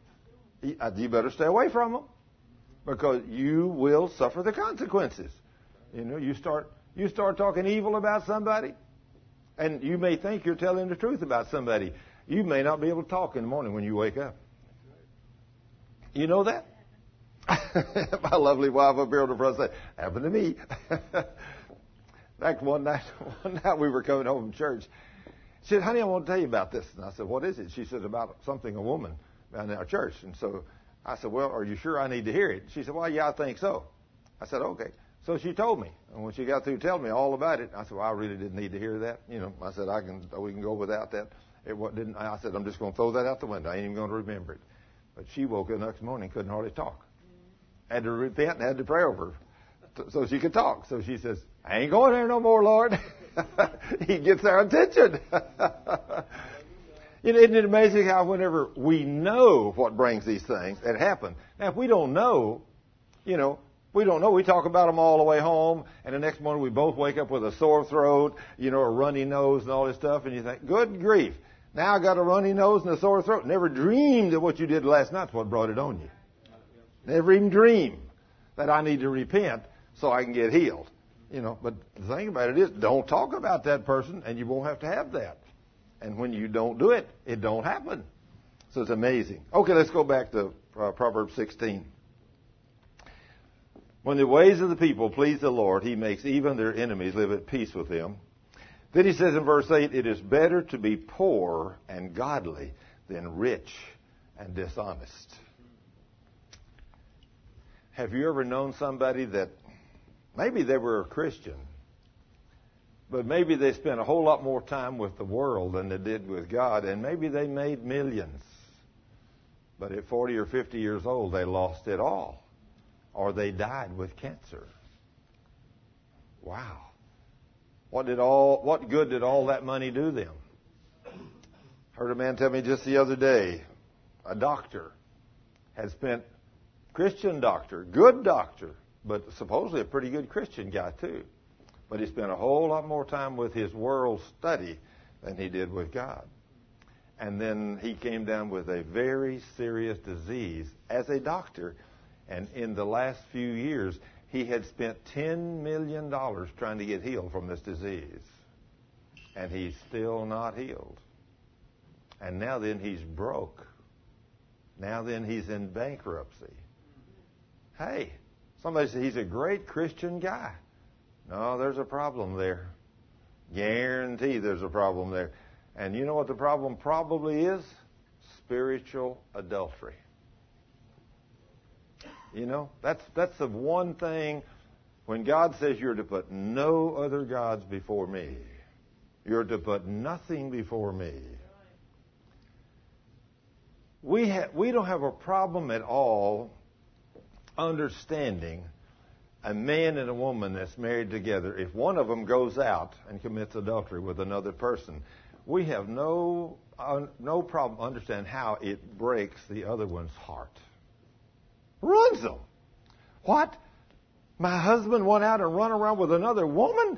you better stay away from them. Because you will suffer the consequences. You know, you start you start talking evil about somebody, and you may think you're telling the truth about somebody. You may not be able to talk in the morning when you wake up. You know that? My lovely wife up here on the front said, happened to me. In fact, one night, one night we were coming home from church. She said, honey, I want to tell you about this. And I said, what is it? She said, about something, a woman in our church. And so I said, well, are you sure I need to hear it? She said, well, yeah, I think so. I said, okay. So she told me. And when she got through telling me all about it, I said, well, I really didn't need to hear that. You know, I said, I can, we can go without that. It didn't, I said, I'm just going to throw that out the window. I ain't even going to remember it. But she woke up the next morning, couldn't hardly talk. Had to repent and had to pray over her so she could talk. So she says, I ain't going there no more, Lord. He gets our attention. You know, isn't it amazing how whenever we know what brings these things, it happens. Now, if we don't know, you know, we don't know. We talk about them all the way home, and the next morning we both wake up with a sore throat, you know, a runny nose and all this stuff, and you think, good grief, now I got a runny nose and a sore throat. Never dreamed that what you did last night's what brought it on you. Never even dreamed that I need to repent so I can get healed. You know, but the thing about it is, don't talk about that person, and you won't have to have that. And when you don't do it, it don't happen. So it's amazing. Okay, let's go back to uh, Proverbs sixteen. When the ways of the people please the Lord, He makes even their enemies live at peace with them. Then He says in verse eight, it is better to be poor and godly than rich and dishonest. Have you ever known somebody that maybe they were a Christian, but maybe they spent a whole lot more time with the world than they did with God, and maybe they made millions. But at forty or fifty years old, they lost it all, or they died with cancer. Wow. What did all, what good did all that money do them? Heard a man tell me just the other day, a doctor had spent, Christian doctor, good doctor, but supposedly a pretty good Christian guy too. But he spent a whole lot more time with his world study than he did with God. And then he came down with a very serious disease as a doctor. And in the last few years, he had spent ten million dollars trying to get healed from this disease. And he's still not healed. And now then he's broke. Now then he's in bankruptcy. Hey, somebody said he's a great Christian guy. No, there's a problem there. Guarantee there's a problem there. And you know what the problem probably is? Spiritual adultery. You know, that's that's the one thing when God says you're to put no other gods before me. You're to put nothing before me. we ha- we don't have a problem at all understanding a man and a woman that's married together. If one of them goes out and commits adultery with another person, we have no uh, no problem understanding how it breaks the other one's heart. Runs them. What? My husband went out and run around with another woman?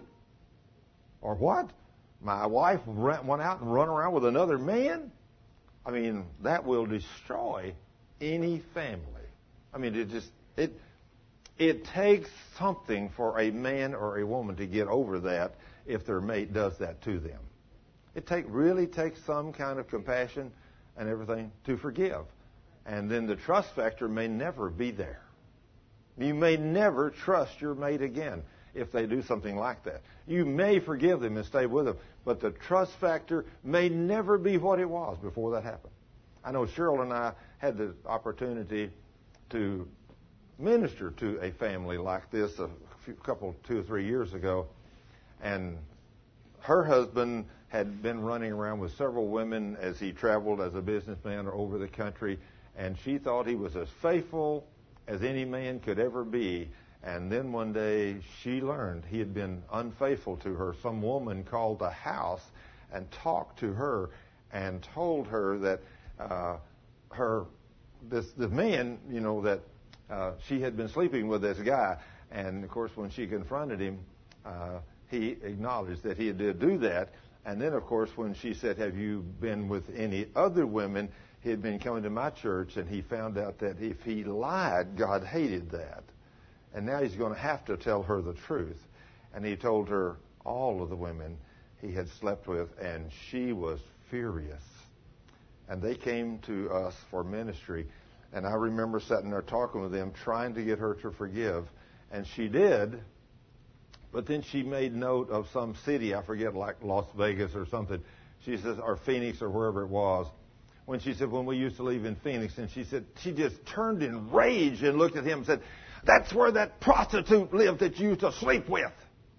Or what? My wife went out and run around with another man? I mean, that will destroy any family. I mean, it just it it takes something for a man or a woman to get over that if their mate does that to them. It take really takes some kind of compassion and everything to forgive. And then the trust factor may never be there. You may never trust your mate again if they do something like that. You may forgive them and stay with them, but the trust factor may never be what it was before that happened. I know Cheryl and I had the opportunity to minister to a family like this a few, couple, two or three years ago, and her husband had been running around with several women as he traveled as a businessman over the country, and she thought he was as faithful as any man could ever be. And then one day she learned he had been unfaithful to her. Some woman called the house and talked to her and told her that uh, her this the man, you know, that uh, she had been sleeping with this guy. And of course, when she confronted him, uh, he acknowledged that he did do that. And then, of course, when she said, "Have you been with any other women?" He had been coming to my church, and he found out that if he lied, God hated that. And now he's going to have to tell her the truth. And he told her all of the women he had slept with, and she was furious. And they came to us for ministry. And I remember sitting there talking with them, trying to get her to forgive. And she did. But then she made note of some city, I forget, like Las Vegas or something. She says, or Phoenix or wherever it was. When she said, when we used to live in Phoenix, and she said, she just turned in rage and looked at him and said, "That's where that prostitute lived that you used to sleep with."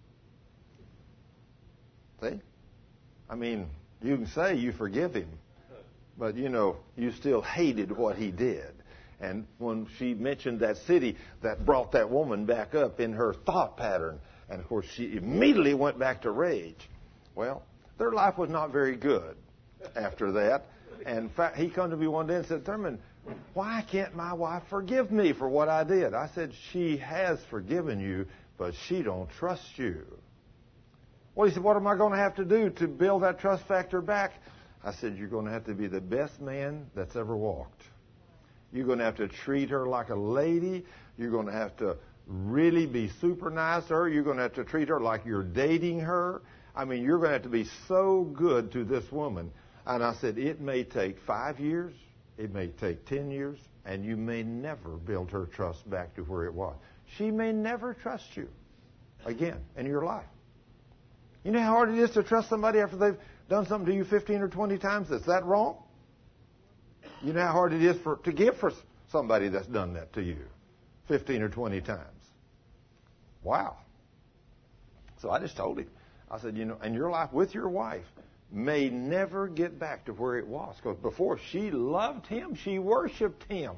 See? I mean, you can say you forgive him, but, you know, you still hated what he did. And when she mentioned that city, that brought that woman back up in her thought pattern. And, of course, she immediately went back to rage. Well, their life was not very good after that. And in fact, he come to me one day and said, "Thurman, why can't my wife forgive me for what I did?" I said, "She has forgiven you, but she don't trust you." Well, he said, "What am I going to have to do to build that trust factor back?" I said, "You're going to have to be the best man that's ever walked. You're going to have to treat her like a lady. You're going to have to really be super nice to her. You're going to have to treat her like you're dating her. I mean, you're going to have to be so good to this woman." And I said, "It may take five years. It may take ten years. And you may never build her trust back to where it was. She may never trust you again in your life." You know how hard it is to trust somebody after they've done something to you fifteen or twenty times? Is that wrong? You know how hard it is for to give for somebody that's done that to you fifteen or twenty times? Wow. So I just told him. I said, you know, and your life with your wife may never get back to where it was. Because before she loved him, she worshipped him.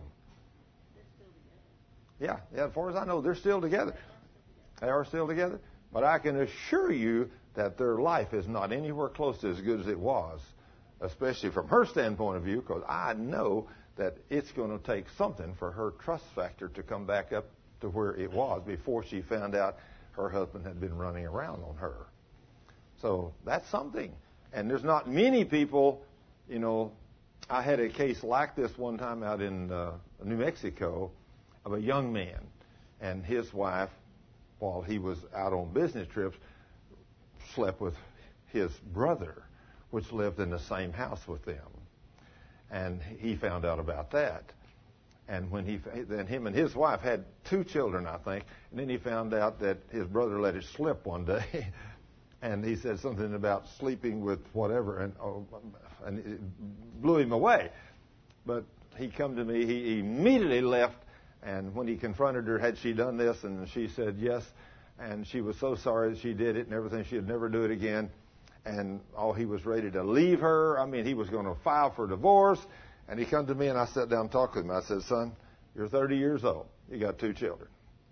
Yeah, yeah, as far as I know, they're still together. They are still together. But I can assure you that their life is not anywhere close to as good as it was, especially from her standpoint of view, because I know that it's going to take something for her trust factor to come back up to where it was before she found out her husband had been running around on her. So that's something. And there's not many people, you know, I had a case like this one time out in uh, New Mexico of a young man and his wife, while he was out on business trips, slept with his brother, which lived in the same house with them. And he found out about that. And when he, then him and his wife had two children, I think. And then he found out that his brother let it slip one day. And he said something about sleeping with whatever, and, oh, and it blew him away. But he come to me, he immediately left, and when he confronted her, had she done this? And she said yes, and she was so sorry that she did it and everything. She'd never do it again. And oh, he was ready to leave her. I mean, he was going to file for divorce. And he come to me and I sat down and talked with him. I said, son, you're thirty years old. You got two children.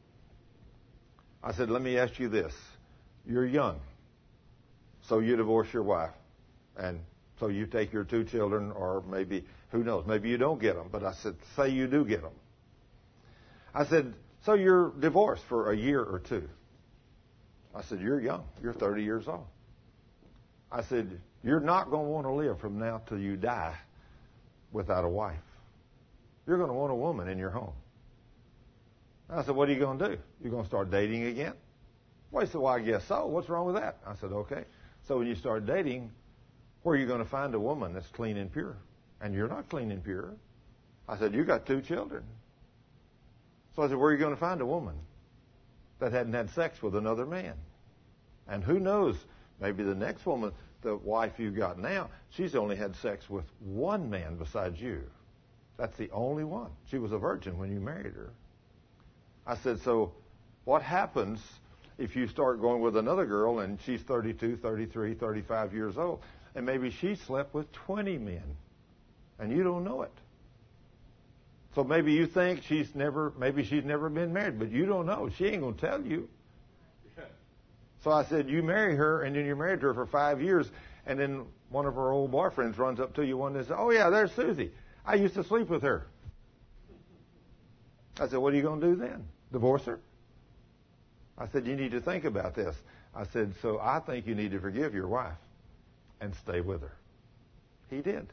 I said, let me ask you this. You're young. So you divorce your wife. And so you take your two children, or maybe, who knows, maybe you don't get them. But I said, say you do get them. I said, so you're divorced for a year or two. I said, you're young. You're thirty years old. I said, you're not going to want to live from now till you die without a wife. You're going to want a woman in your home. I said, what are you going to do? You're going to start dating again? Well, he said, well, I guess so. What's wrong with that? I said, okay. So when you start dating, where are you going to find a woman that's clean and pure? And you're not clean and pure. I said, you got two children. So I said, where are you going to find a woman that hadn't had sex with another man? And who knows, maybe the next woman, the wife you got now, she's only had sex with one man besides you. That's the only one. She was a virgin when you married her. I said, so what happens if you start going with another girl and she's thirty-two, thirty-three, thirty-five years old, and maybe she slept with twenty men, and you don't know it? So maybe you think she's never, maybe she's never been married, but you don't know. She ain't going to tell you. So I said, you marry her, and then you married her for five years, and then one of her old boyfriends runs up to you one day and says, oh, yeah, there's Susie. I used to sleep with her. I said, what are you going to do then? Divorce her? I said, you need to think about this. I said, so I think you need to forgive your wife and stay with her. He did.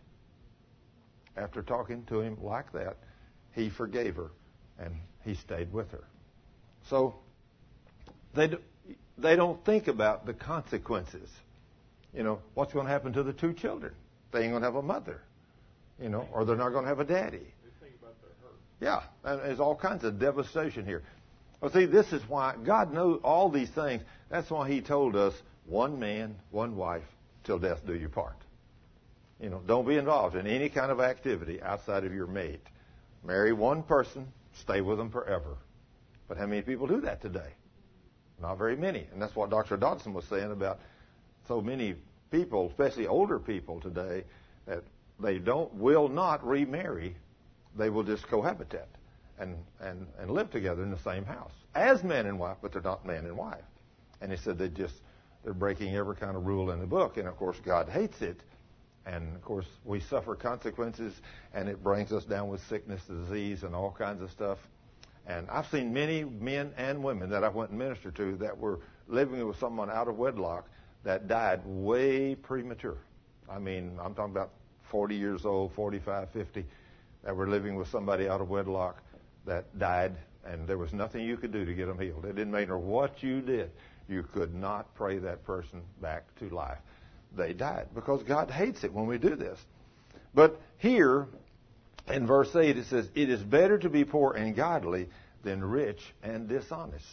After talking to him like that, he forgave her and he stayed with her. So they do, they don't think about the consequences. You know, what's going to happen to the two children? They ain't going to have a mother, you know, or they're not going to have a daddy. They think about their hurt. Yeah, and there's all kinds of devastation here. Well, see, this is why God knows all these things. That's why He told us, one man, one wife, till death do you part. You know, don't be involved in any kind of activity outside of your mate. Marry one person, stay with them forever. But how many people do that today? Not very many. And that's what Doctor Dodson was saying about so many people, especially older people today, that they don't, will not remarry. They will just cohabitate and, and, and live together in the same house as man and wife, but they're not man and wife. And he said they just, they're breaking every kind of rule in the book. And of course, God hates it. And of course, we suffer consequences, and it brings us down with sickness, disease, and all kinds of stuff. And I've seen many men and women that I went and ministered to that were living with someone out of wedlock that died way premature. I mean, I'm talking about forty years old, forty-five, fifty, that were living with somebody out of wedlock that died, and there was nothing you could do to get them healed. It didn't matter what you did. You could not pray that person back to life. They died because God hates it when we do this. But here in verse eight it says, it is better to be poor and godly than rich and dishonest.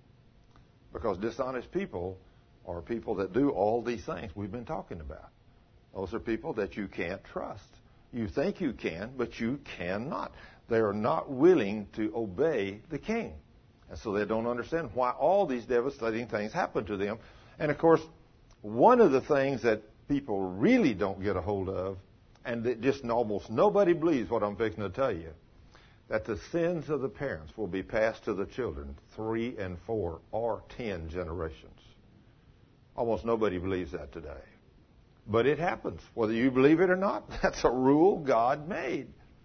Because dishonest people are people that do all these things we've been talking about. Those are people that you can't trust. You think you can, but you cannot. They are not willing to obey the king. And so they don't understand why all these devastating things happen to them. And of course, one of the things that people really don't get a hold of, and that just almost nobody believes what I'm fixing to tell you, that the sins of the parents will be passed to the children three and four or ten generations. Almost nobody believes that today. But it happens. Whether you believe it or not, that's a rule God made.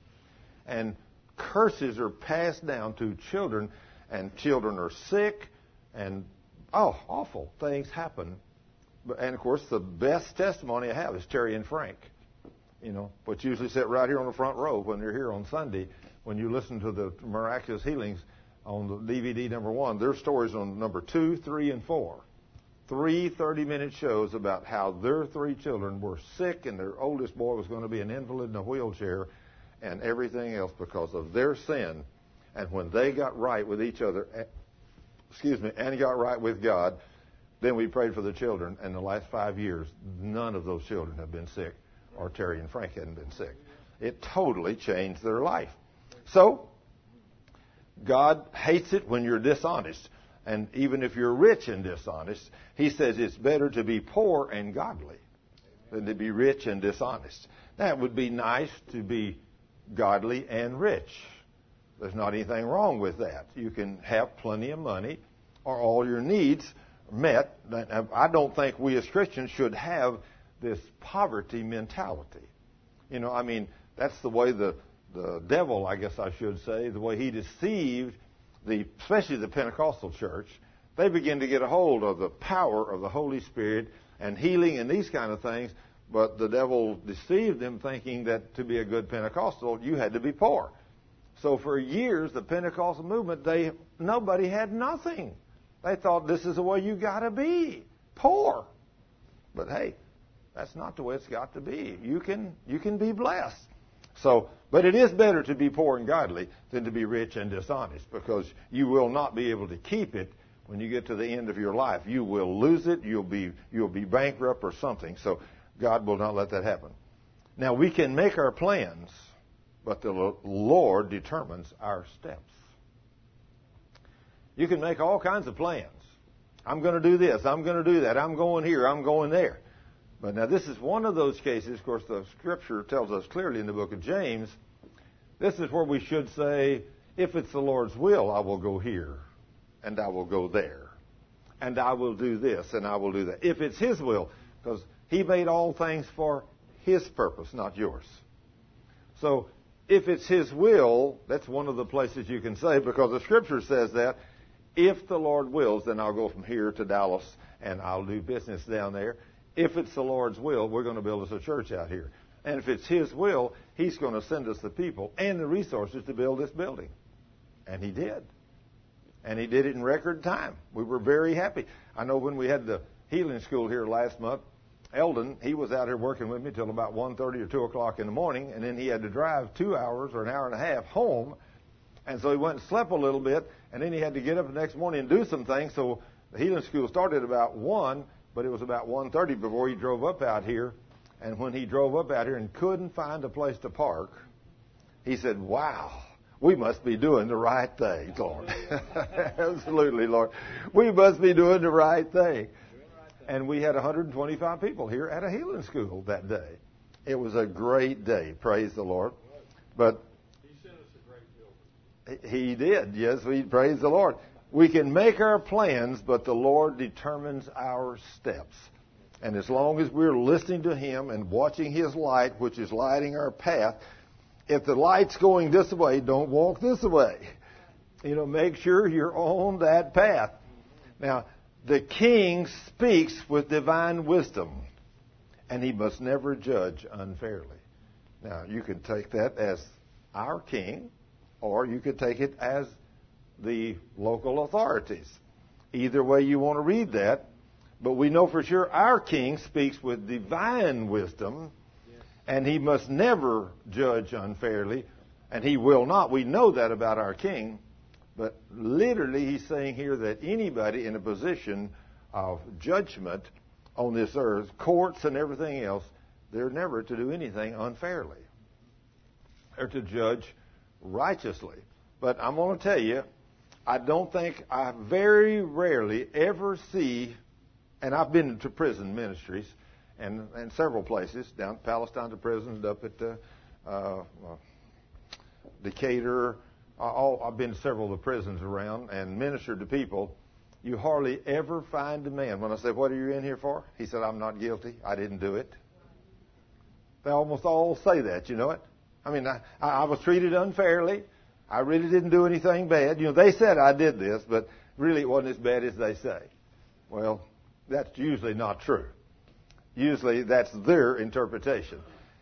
And curses are passed down to children, and children are sick, and, oh, awful things happen. And, of course, the best testimony I have is Terry and Frank, you know, which usually sit right here on the front row when they're here on Sunday. When you listen to the miraculous healings on the D V D number one, their stories on number two, three, and four. Three thirty-minute shows about how their three children were sick and their oldest boy was going to be an invalid in a wheelchair and everything else because of their sin. And when they got right with each other, excuse me, and got right with God, then we prayed for the children. And the last five years, none of those children have been sick, or Terry and Frank hadn't been sick. It totally changed their life. So, God hates it when you're dishonest. And even if you're rich and dishonest, He says it's better to be poor and godly than to be rich and dishonest. Now, it would be nice to be godly and rich. There's not anything wrong with that. You can have plenty of money or all your needs met. I don't think we as Christians should have this poverty mentality. You know, I mean, that's the way the, the devil, I guess I should say, the way he deceived, the especially the Pentecostal church. They begin to get a hold of the power of the Holy Spirit and healing and these kind of things, but the devil deceived them thinking that to be a good Pentecostal, you had to be poor. So for years, the Pentecostal movement, they nobody had nothing. They thought this is the way you got to be, poor. But hey, that's not the way it's got to be. You can you can be blessed. So, but it is better to be poor and godly than to be rich and dishonest, because you will not be able to keep it when you get to the end of your life. You will lose it. You'll be you'll be bankrupt or something. So God will not let that happen. Now, we can make our plans, but the Lord determines our steps. You can make all kinds of plans. I'm going to do this. I'm going to do that. I'm going here. I'm going there. But now this is one of those cases. Of course, the Scripture tells us clearly in the book of James, this is where we should say, if it's the Lord's will, I will go here, and I will go there, and I will do this, and I will do that. If it's His will, because He made all things for His purpose, not yours. So if it's His will, that's one of the places you can say, because the Scripture says that, if the Lord wills, then I'll go from here to Dallas, and I'll do business down there. If it's the Lord's will, we're going to build us a church out here. And if it's His will, He's going to send us the people and the resources to build this building. And He did. And He did it in record time. We were very happy. I know when we had the healing school here last month, Eldon, he was out here working with me till about one thirty or two o'clock in the morning, and then he had to drive two hours or an hour and a half home. And so he went and slept a little bit, and then he had to get up the next morning and do some things. So the healing school started about one, but it was about one thirty before he drove up out here. And when he drove up out here and couldn't find a place to park, he said, wow, we must be doing the right thing, Lord. Absolutely, Lord. We must be doing the right thing. And we had one hundred twenty-five people here at a healing school that day. It was a great day, praise the Lord. But He sent us a great building. He did, yes, we praise the Lord. We can make our plans, but the Lord determines our steps. And as long as we're listening to Him and watching His light, which is lighting our path, if the light's going this way, don't walk this way. You know, make sure you're on that path. Now, the king speaks with divine wisdom, and he must never judge unfairly. Now, you can take that as our king, or you could take it as the local authorities. Either way you want to read that, but we know for sure our king speaks with divine wisdom, and he must never judge unfairly, and he will not. We know that about our king. But literally, he's saying here that anybody in a position of judgment on this earth, courts and everything else, they're never to do anything unfairly. They're to judge righteously. But I'm going to tell you, I don't think, I very rarely ever see, and I've been to prison ministries and, and several places, down at Palestine to prisons, up at uh, uh, Decatur. All, I've been to several of the prisons around and ministered to people. You hardly ever find a man, when I say, what are you in here for? He said, I'm not guilty. I didn't do it. They almost all say that, you know it? I mean, I, I was treated unfairly. I really didn't do anything bad. You know, they said I did this, but really it wasn't as bad as they say. Well, that's usually not true. Usually that's their interpretation.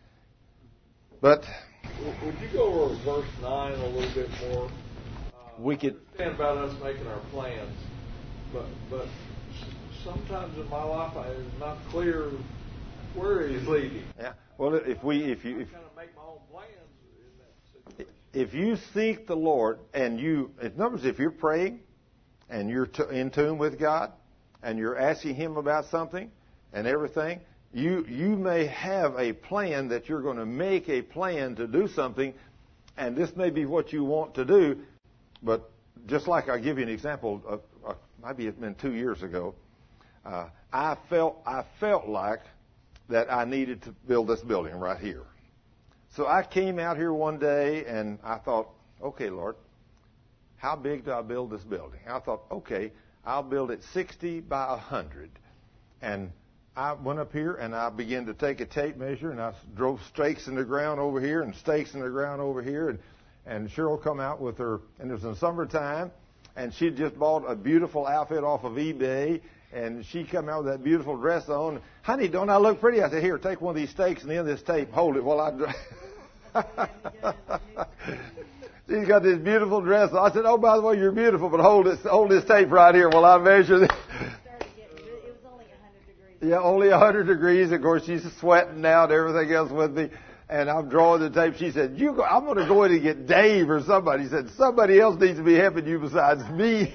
But Would you go over verse nine a little bit more? Uh, we could I understand about us making our plans, but but sometimes in my life I, it's not clear where He's leading. Yeah. Well, if we if you if, I kind of make my own plans in that situation. if you seek the Lord and you, in other words, if you're praying and you're t- in tune with God and you're asking Him about something and everything, You you may have a plan that you're going to make a plan to do something, and this may be what you want to do, but just like I'll give you an example, of, uh, maybe it's been two years ago, uh, I felt I felt like that I needed to build this building right here. So I came out here one day and I thought, okay, Lord, how big do I build this building? I thought, okay, I'll build it sixty by one hundred. And I went up here and I began to take a tape measure and I drove stakes in the ground over here and stakes in the ground over here. And, and Cheryl come out with her, and it was in summertime, and she just bought a beautiful outfit off of eBay. And she come out with that beautiful dress on. Honey, don't I look pretty? I said, here, take one of these stakes and the end of this tape, hold it while I... She's got this beautiful dress on. I said, oh, by the way, you're beautiful, but hold this, hold this tape right here while I measure this. It was only one hundred degrees. Yeah, only one hundred degrees. Of course, she's sweating out, everything else with me. And I'm drawing the tape. She said, "You go, I'm going to go in and get Dave or somebody." He said, somebody else needs to be helping you besides me.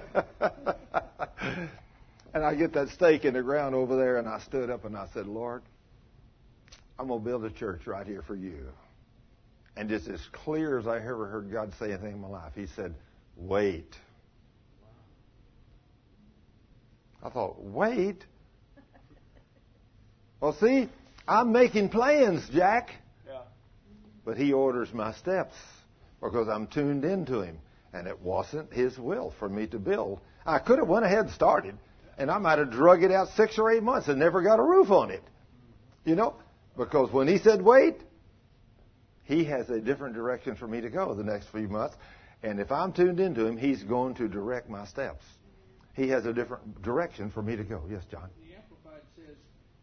And I get that stake in the ground over there, and I stood up and I said, Lord, I'm going to build a church right here for you. And just as clear as I ever heard God say anything in my life, He said, wait. I thought, wait? Well, see, I'm making plans, Jack. Yeah. But He orders my steps because I'm tuned into Him. And it wasn't His will for me to build. I could have went ahead and started. And I might have drug it out six or eight months and never got a roof on it. You know? Because when He said wait, He has a different direction for me to go the next few months. And if I'm tuned into Him, He's going to direct my steps. He has a different direction for me to go. Yes, John? The Amplified says...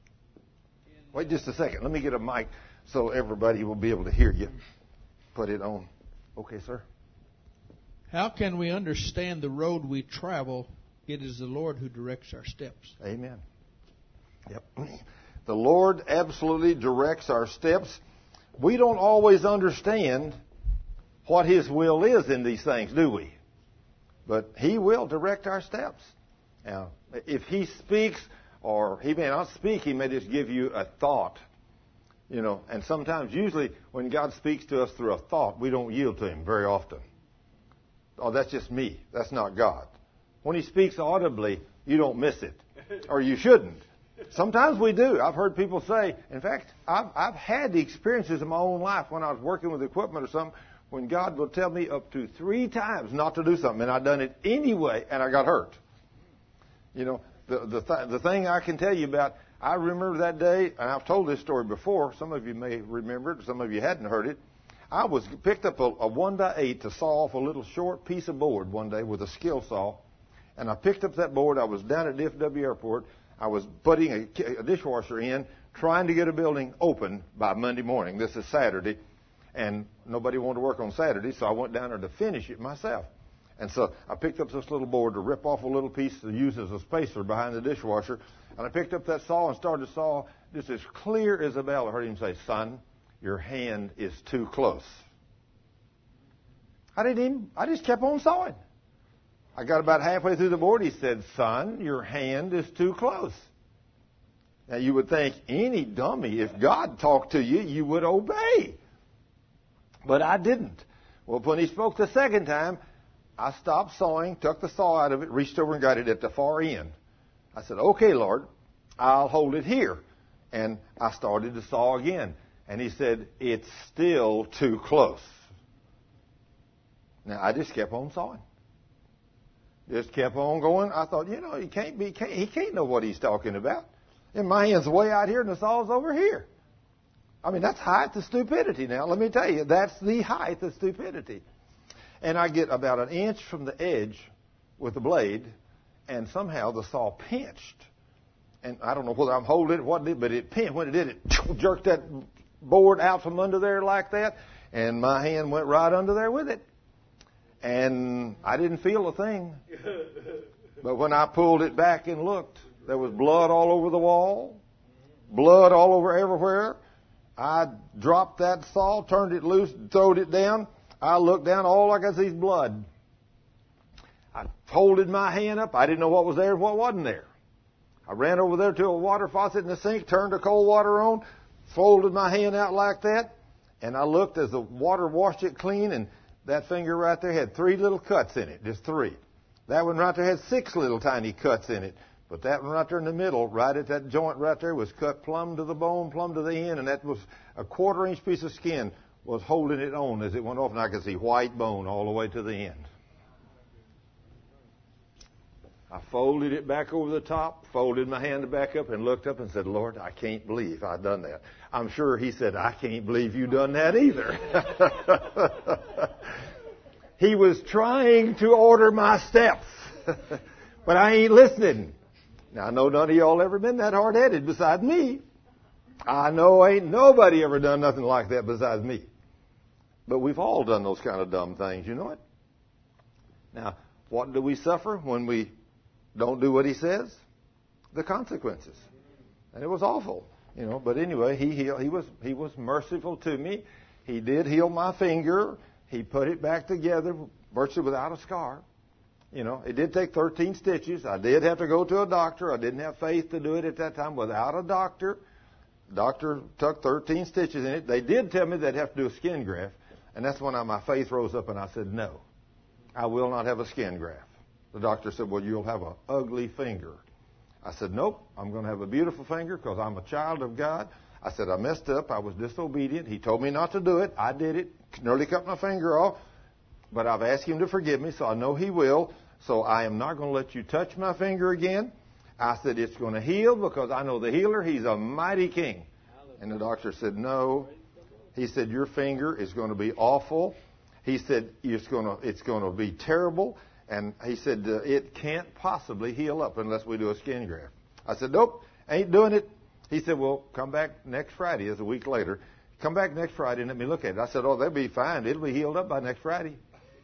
In Wait just a second. Let me get a mic so everybody will be able to hear you. Put it on. Okay, sir. How can we understand the road we travel? It is the Lord who directs our steps. Amen. Yep. The Lord absolutely directs our steps. We don't always understand what His will is in these things, do we? But He will direct our steps. Now, if He speaks, or He may not speak, He may just give you a thought. You know, and sometimes, usually, when God speaks to us through a thought, we don't yield to Him very often. Oh, that's just me. That's not God. When He speaks audibly, you don't miss it. Or you shouldn't. Sometimes we do. I've heard people say, in fact, I've, I've had the experiences in my own life when I was working with equipment or something, when God will tell me up to three times not to do something, and I've done it anyway, and I got hurt. You know, the the, th- the thing I can tell you about, I remember that day, and I've told this story before. Some of you may remember it, some of you hadn't heard it. I was picked up a, a one by eight to saw off a little short piece of board one day with a skill saw, and I picked up that board. I was down at D F W Airport. I was putting a, a dishwasher in, trying to get a building open by Monday morning. This is Saturday, and nobody wanted to work on Saturday, so I went down there to finish it myself. And so I picked up this little board to rip off a little piece to use as a spacer behind the dishwasher, and I picked up that saw and started to saw just as clear as a bell. I heard him say, "Son, your hand is too close." I didn't even, I just kept on sawing. I got about halfway through the board. He said, "Son, your hand is too close." Now, you would think any dummy, if God talked to you, you would obey. But I didn't. Well, when He spoke the second time, I stopped sawing, took the saw out of it, reached over and got it at the far end. I said, "Okay, Lord, I'll hold it here." And I started to saw again. And He said, "It's still too close." Now, I just kept on sawing. Just kept on going. I thought, you know, he can't be, can't, he can't know what he's talking about. And my hand's way out here and the saw's over here. I mean, that's height of stupidity now. Let me tell you, that's the height of stupidity. And I get about an inch from the edge with the blade, and somehow the saw pinched. And I don't know whether I'm holding it, what it did, but it pinched. When it did, it jerked that board out from under there like that, and my hand went right under there with it. And I didn't feel a thing. But when I pulled it back and looked, there was blood all over the wall, blood all over everywhere. I dropped that saw, turned it loose, throwed it down. I looked down, all I could see is blood. I folded my hand up. I didn't know what was there and what wasn't there. I ran over there to a water faucet in the sink, turned the cold water on, folded my hand out like that, and I looked as the water washed it clean, and that finger right there had three little cuts in it, just three. That one right there had six little tiny cuts in it. But that one right there in the middle, right at that joint right there, was cut plumb to the bone, plumb to the end, and that was a quarter inch piece of skin was holding it on as it went off, and I could see white bone all the way to the end. I folded it back over the top, folded my hand back up, and looked up and said, Lord, I can't believe I've done that. I'm sure he said, I can't believe you done that either. He was trying to order my steps, but I ain't listening. Now, I know none of y'all ever been that hard-headed besides me. I know ain't nobody ever done nothing like that besides me. But we've all done those kind of dumb things, you know it? Now, what do we suffer when we don't do what he says? The consequences. And it was awful, you know. But anyway, he healed, he was he was merciful to me. He did heal my finger. He put it back together virtually without a scar. You know, it did take thirteen stitches. I did have to go to a doctor. I didn't have faith to do it at that time without a doctor. Doctor took thirteen stitches in it. They did tell me they'd have to do a skin graft. And that's when I, my faith rose up and I said, no, I will not have a skin graft. The doctor said, well, you'll have an ugly finger. I said, nope, I'm going to have a beautiful finger because I'm a child of God. I said, I messed up. I was disobedient. He told me not to do it. I did it. Nearly cut my finger off. But I've asked him to forgive me, so I know he will. So I am not going to let you touch my finger again. I said, it's going to heal because I know the healer. He's a mighty king. And the doctor said, no. He said, your finger is going to be awful. He said, it's going to, it's going to be terrible. And he said, uh, it can't possibly heal up unless we do a skin graft. I said, nope, ain't doing it. He said, well, come back next Friday. It's a week later. Come back next Friday and let me look at it. I said, oh, that'll be fine. It'll be healed up by next Friday.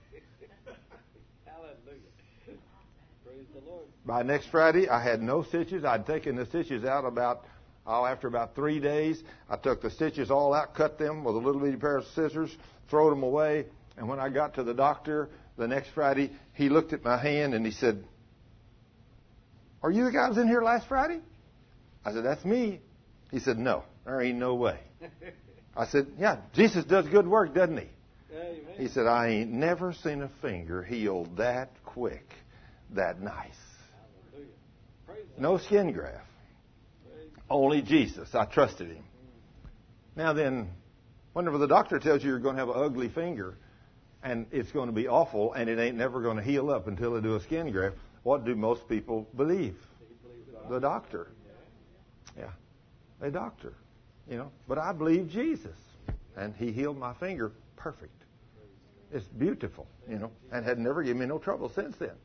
Hallelujah. Praise the Lord. By next Friday, I had no stitches. I'd taken the stitches out about, oh, after about three days. I took the stitches all out, cut them with a little bitty pair of scissors, throw them away. And when I got to the doctor the next Friday, he looked at my hand and he said, are you the guy that was in here last Friday? I said, that's me. He said, no, there ain't no way. I said, yeah, Jesus does good work, doesn't he? Amen. He said, I ain't never seen a finger healed that quick, that nice. No skin graft. Only Jesus. I trusted him. Now then, whenever the doctor tells you you're going to have an ugly finger and it's going to be awful and it ain't never going to heal up until they do a skin graft, what do most people believe? The doctor. Yeah, a doctor. You know, but I believe Jesus, and he healed my finger perfect. It's beautiful, you know, and had never given me no trouble since then.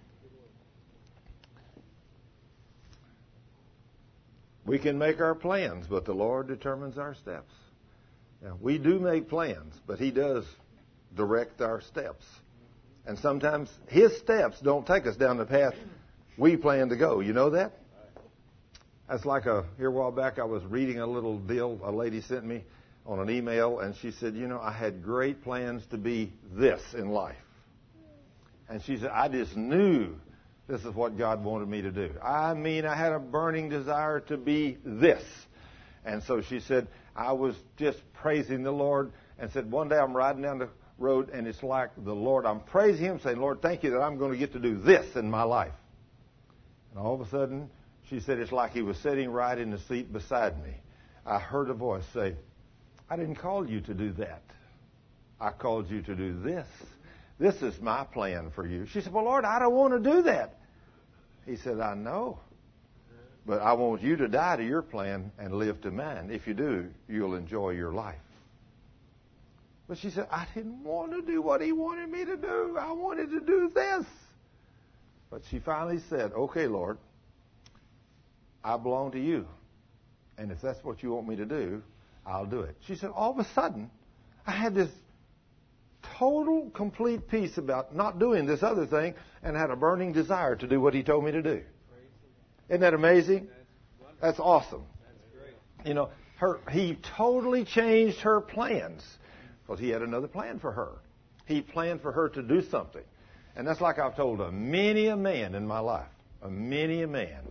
We can make our plans, but the Lord determines our steps. Now, we do make plans, but he does direct our steps. And sometimes his steps don't take us down the path we plan to go. You know that? That's like a, here a while back I was reading a little deal a lady sent me on an email, and she said, you know, I had great plans to be this in life. And she said, I just knew this is what God wanted me to do. I mean, I had a burning desire to be this. And so she said, I was just praising the Lord and said, one day I'm riding down the road and it's like the Lord, I'm praising him, saying, Lord, thank you that I'm going to get to do this in my life. And all of a sudden, she said, it's like he was sitting right in the seat beside me. I heard a voice say, I didn't call you to do that. I called you to do this. This is my plan for you. She said, well, Lord, I don't want to do that. He said, I know. But I want you to die to your plan and live to mine. If you do, you'll enjoy your life. But she said, I didn't want to do what he wanted me to do. I wanted to do this. But she finally said, okay, Lord, I belong to you. And if that's what you want me to do, I'll do it. She said, all of a sudden, I had this total, complete peace about not doing this other thing and had a burning desire to do what he told me to do. Isn't that amazing? That's awesome. You know, her, he totally changed her plans because he had another plan for her. He planned for her to do something. And that's like I've told a many a man in my life, a many a man.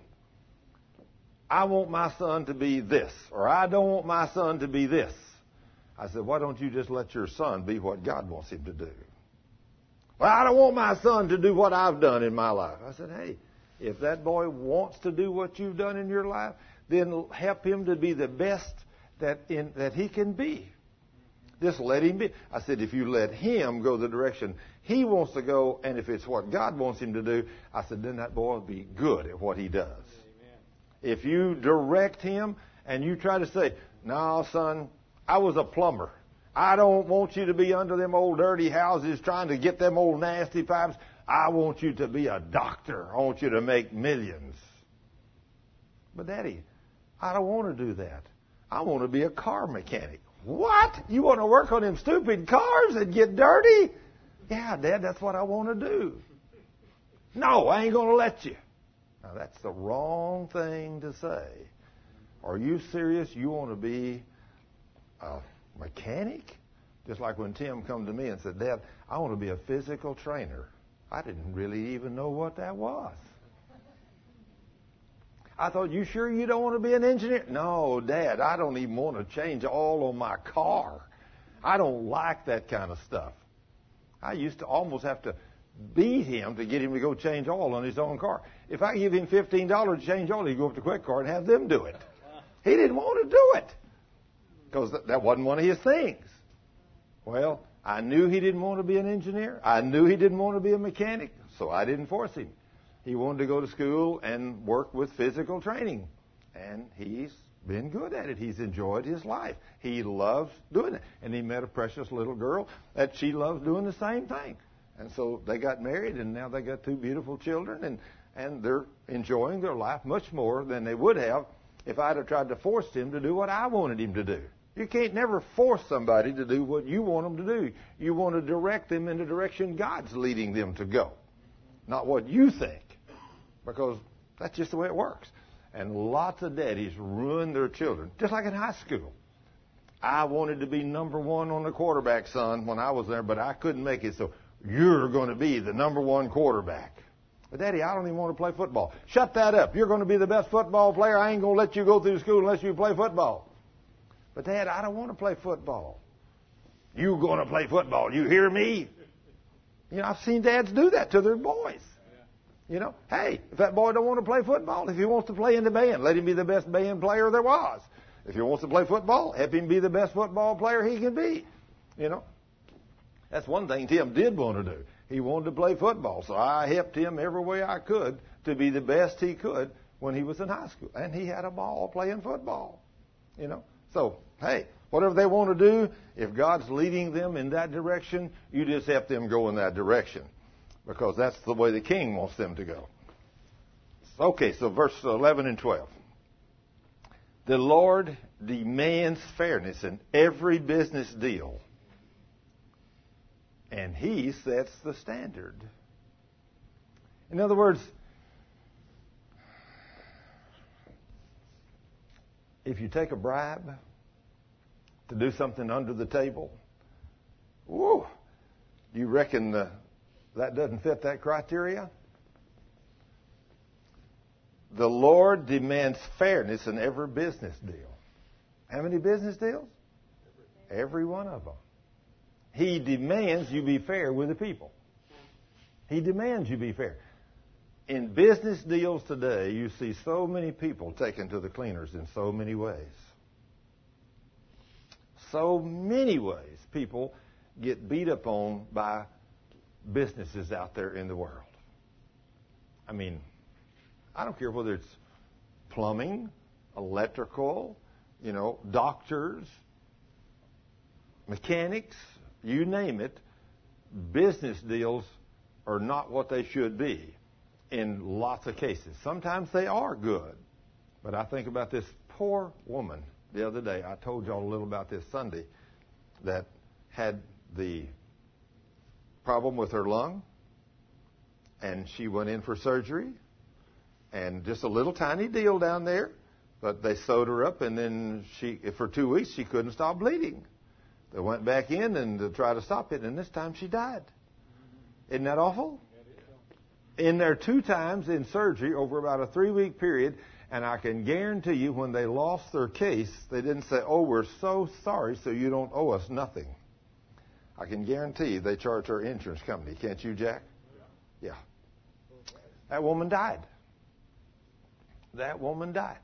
I want my son to be this, or I don't want my son to be this. I said, why don't you just let your son be what God wants him to do? Well, I don't want my son to do what I've done in my life. I said, hey, If that boy wants to do what you've done in your life, then help him to be the best that in, that he can be. Just let him be. I said, if you let him go the direction he wants to go, and if it's what God wants him to do, I said, then that boy will be good at what he does. Amen. If you direct him and you try to say, no, son, I was a plumber. I don't want you to be under them old dirty houses trying to get them old nasty pipes. I want you to be a doctor. I want you to make millions. But, Daddy, I don't want to do that. I want to be a car mechanic. What? You want to work on them stupid cars and get dirty? Yeah, Dad, that's what I want to do. No, I ain't going to let you. Now, that's the wrong thing to say. Are you serious? You want to be a mechanic? Just like when Tim come to me and said, Dad, I want to be a physical trainer. I didn't really even know what that was. I thought, you sure you don't want to be an engineer? No, Dad, I don't even want to change oil on my car. I don't like that kind of stuff. I used to almost have to beat him to get him to go change oil on his own car. If I give him fifteen dollars to change oil, he'd go up to Quick Car and have them do it. He didn't want to do it because that wasn't one of his things. Well, I knew he didn't want to be an engineer. I knew he didn't want to be a mechanic, so I didn't force him. He wanted to go to school and work with physical training, and he's been good at it. He's enjoyed his life. He loves doing it. And he met a precious little girl that she loves doing the same thing. And so they got married, and now they got two beautiful children, and, and they're enjoying their life much more than they would have if I'd have tried to force him to do what I wanted him to do. You can't never force somebody to do what you want them to do. You want to direct them in the direction God's leading them to go, not what you think, because that's just the way it works. And lots of daddies ruin their children, just like in high school. I wanted to be number one on the quarterback, son, when I was there, but I couldn't make it, so you're going to be the number one quarterback. But, Daddy, I don't even want to play football. Shut that up. You're going to be the best football player. I ain't going to let you go through school unless you play football. But, Dad, I don't want to play football. You're going to play football. You hear me? You know, I've seen dads do that to their boys. You know, hey, if that boy don't want to play football, if he wants to play in the band, let him be the best band player there was. If he wants to play football, help him be the best football player he can be. You know, that's one thing Tim did want to do. He wanted to play football, so I helped him every way I could to be the best he could when he was in high school. And he had a ball playing football. You know, so, hey, whatever they want to do, if God's leading them in that direction, you just help them go in that direction, because that's the way the King wants them to go. Okay, so verse eleven and twelve. The Lord demands fairness in every business deal, and He sets the standard. In other words, if you take a bribe to do something under the table, whoo, you reckon the that doesn't fit that criteria? The Lord demands fairness in every business deal. How many business deals? Every one of them. He demands you be fair with the people. He demands you be fair. In business deals today, you see so many people taken to the cleaners in so many ways. So many ways people get beat up on by businesses out there in the world. I mean, I don't care whether it's plumbing, electrical, you know, doctors, mechanics, you name it. Business deals are not what they should be in lots of cases. Sometimes they are good. But I think about this poor woman the other day. I told y'all a little about this Sunday, that had the problem with her lung, and she went in for surgery, and just a little tiny deal down there, but they sewed her up, and then she, for two weeks, she couldn't stop bleeding. They went back in and to try to stop it, and this time she died. Isn't that awful? In there two times in surgery over about a three-week period, and I can guarantee you when they lost their case, they didn't say, oh, we're so sorry, so you don't owe us nothing. I can guarantee they charged her insurance company. Can't you, Jack? Yeah. That woman died. that woman died.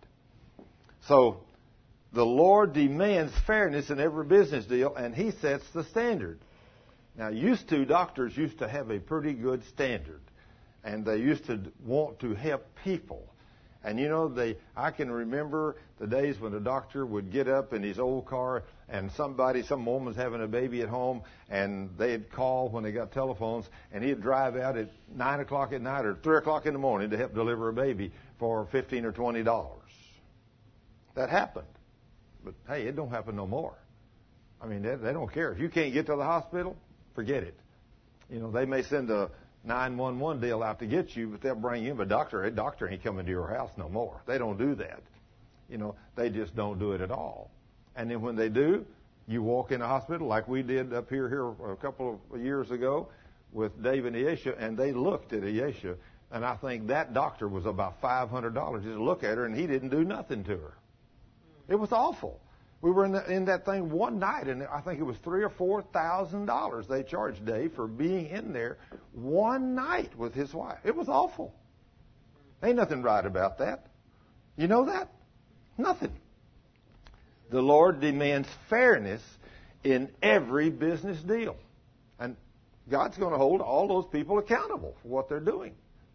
So the Lord demands fairness in every business deal, and He sets the standard. Now, used to, doctors used to have a pretty good standard, and they used to want to help people. And you know, they I can remember the days when the doctor would get up in his old car and somebody, some woman's having a baby at home, and they'd call when they got telephones, and he'd drive out at nine o'clock at night or three o'clock in the morning to help deliver a baby for fifteen or twenty dollars. That happened. But hey, it don't happen no more. I mean, they, they don't care. If you can't get to the hospital, forget it. You know, they may send a nine one one deal out to get you, but they'll bring you in a doctor. A doctor ain't coming to your house no more. They don't do that. You know, they just don't do it at all. And then when they do, you walk in the hospital like we did up here here a couple of years ago with Dave and Iesha, and they looked at Iesha, and I think that doctor was about five hundred dollars just to look at her, and he didn't do nothing to her. It was awful. We were in, the, in that thing one night, and I think it was three or four thousand dollars they charged Dave for being in there one night with his wife. It was awful. Ain't nothing right about that. You know that? Nothing. The Lord demands fairness in every business deal, and God's going to hold all those people accountable for what they're doing.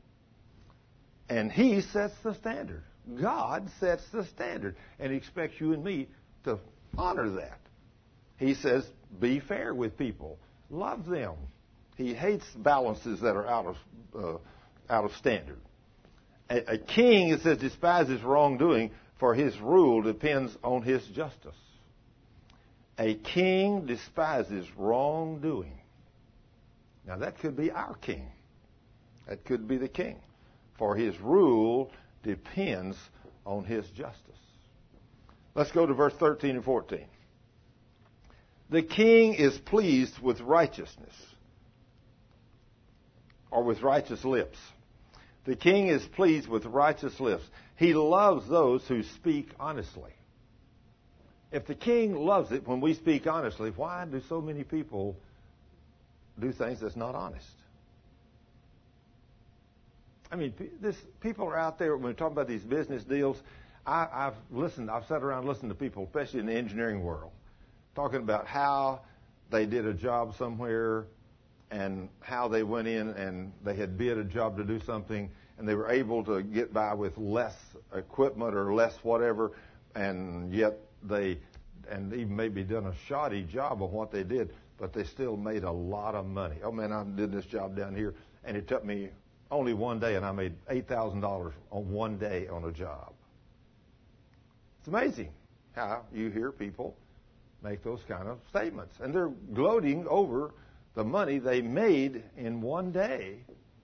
And He sets the standard. God sets the standard, and He expects you and me to honor that. He says, be fair with people. Love them. He hates balances that are out of uh, out of standard. A, a king, it says, despises wrongdoing, for his rule depends on his justice. A king despises wrongdoing. Now, that could be our king. That could be the king. For his rule depends on his justice. Let's go to verse thirteen and fourteen. The king is pleased with righteousness, or with righteous lips. The king is pleased with righteous lips. He loves those who speak honestly. If the king loves it when we speak honestly, why do so many people do things that's not honest? I mean, this, people are out there, when we talk about these business deals, I, I've listened, I've sat around and listened to people, especially in the engineering world, talking about how they did a job somewhere and how they went in and they had bid a job to do something and they were able to get by with less equipment or less whatever, and yet they, and even maybe done a shoddy job of what they did, but they still made a lot of money. Oh man, I did this job down here and it took me only one day and I made eight thousand dollars on one day on a job. It's amazing how you hear people make those kind of statements. And they're gloating over the money they made in one day.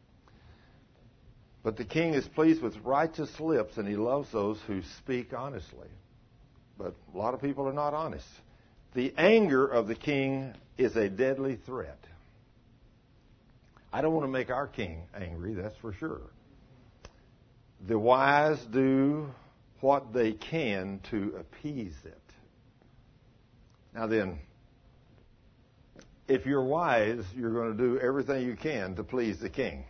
But the king is pleased with righteous lips, and he loves those who speak honestly. But a lot of people are not honest. The anger of the king is a deadly threat. I don't want to make our king angry, that's for sure. The wise do what they can to appease it. Now then, if you're wise, you're going to do everything you can to please the king.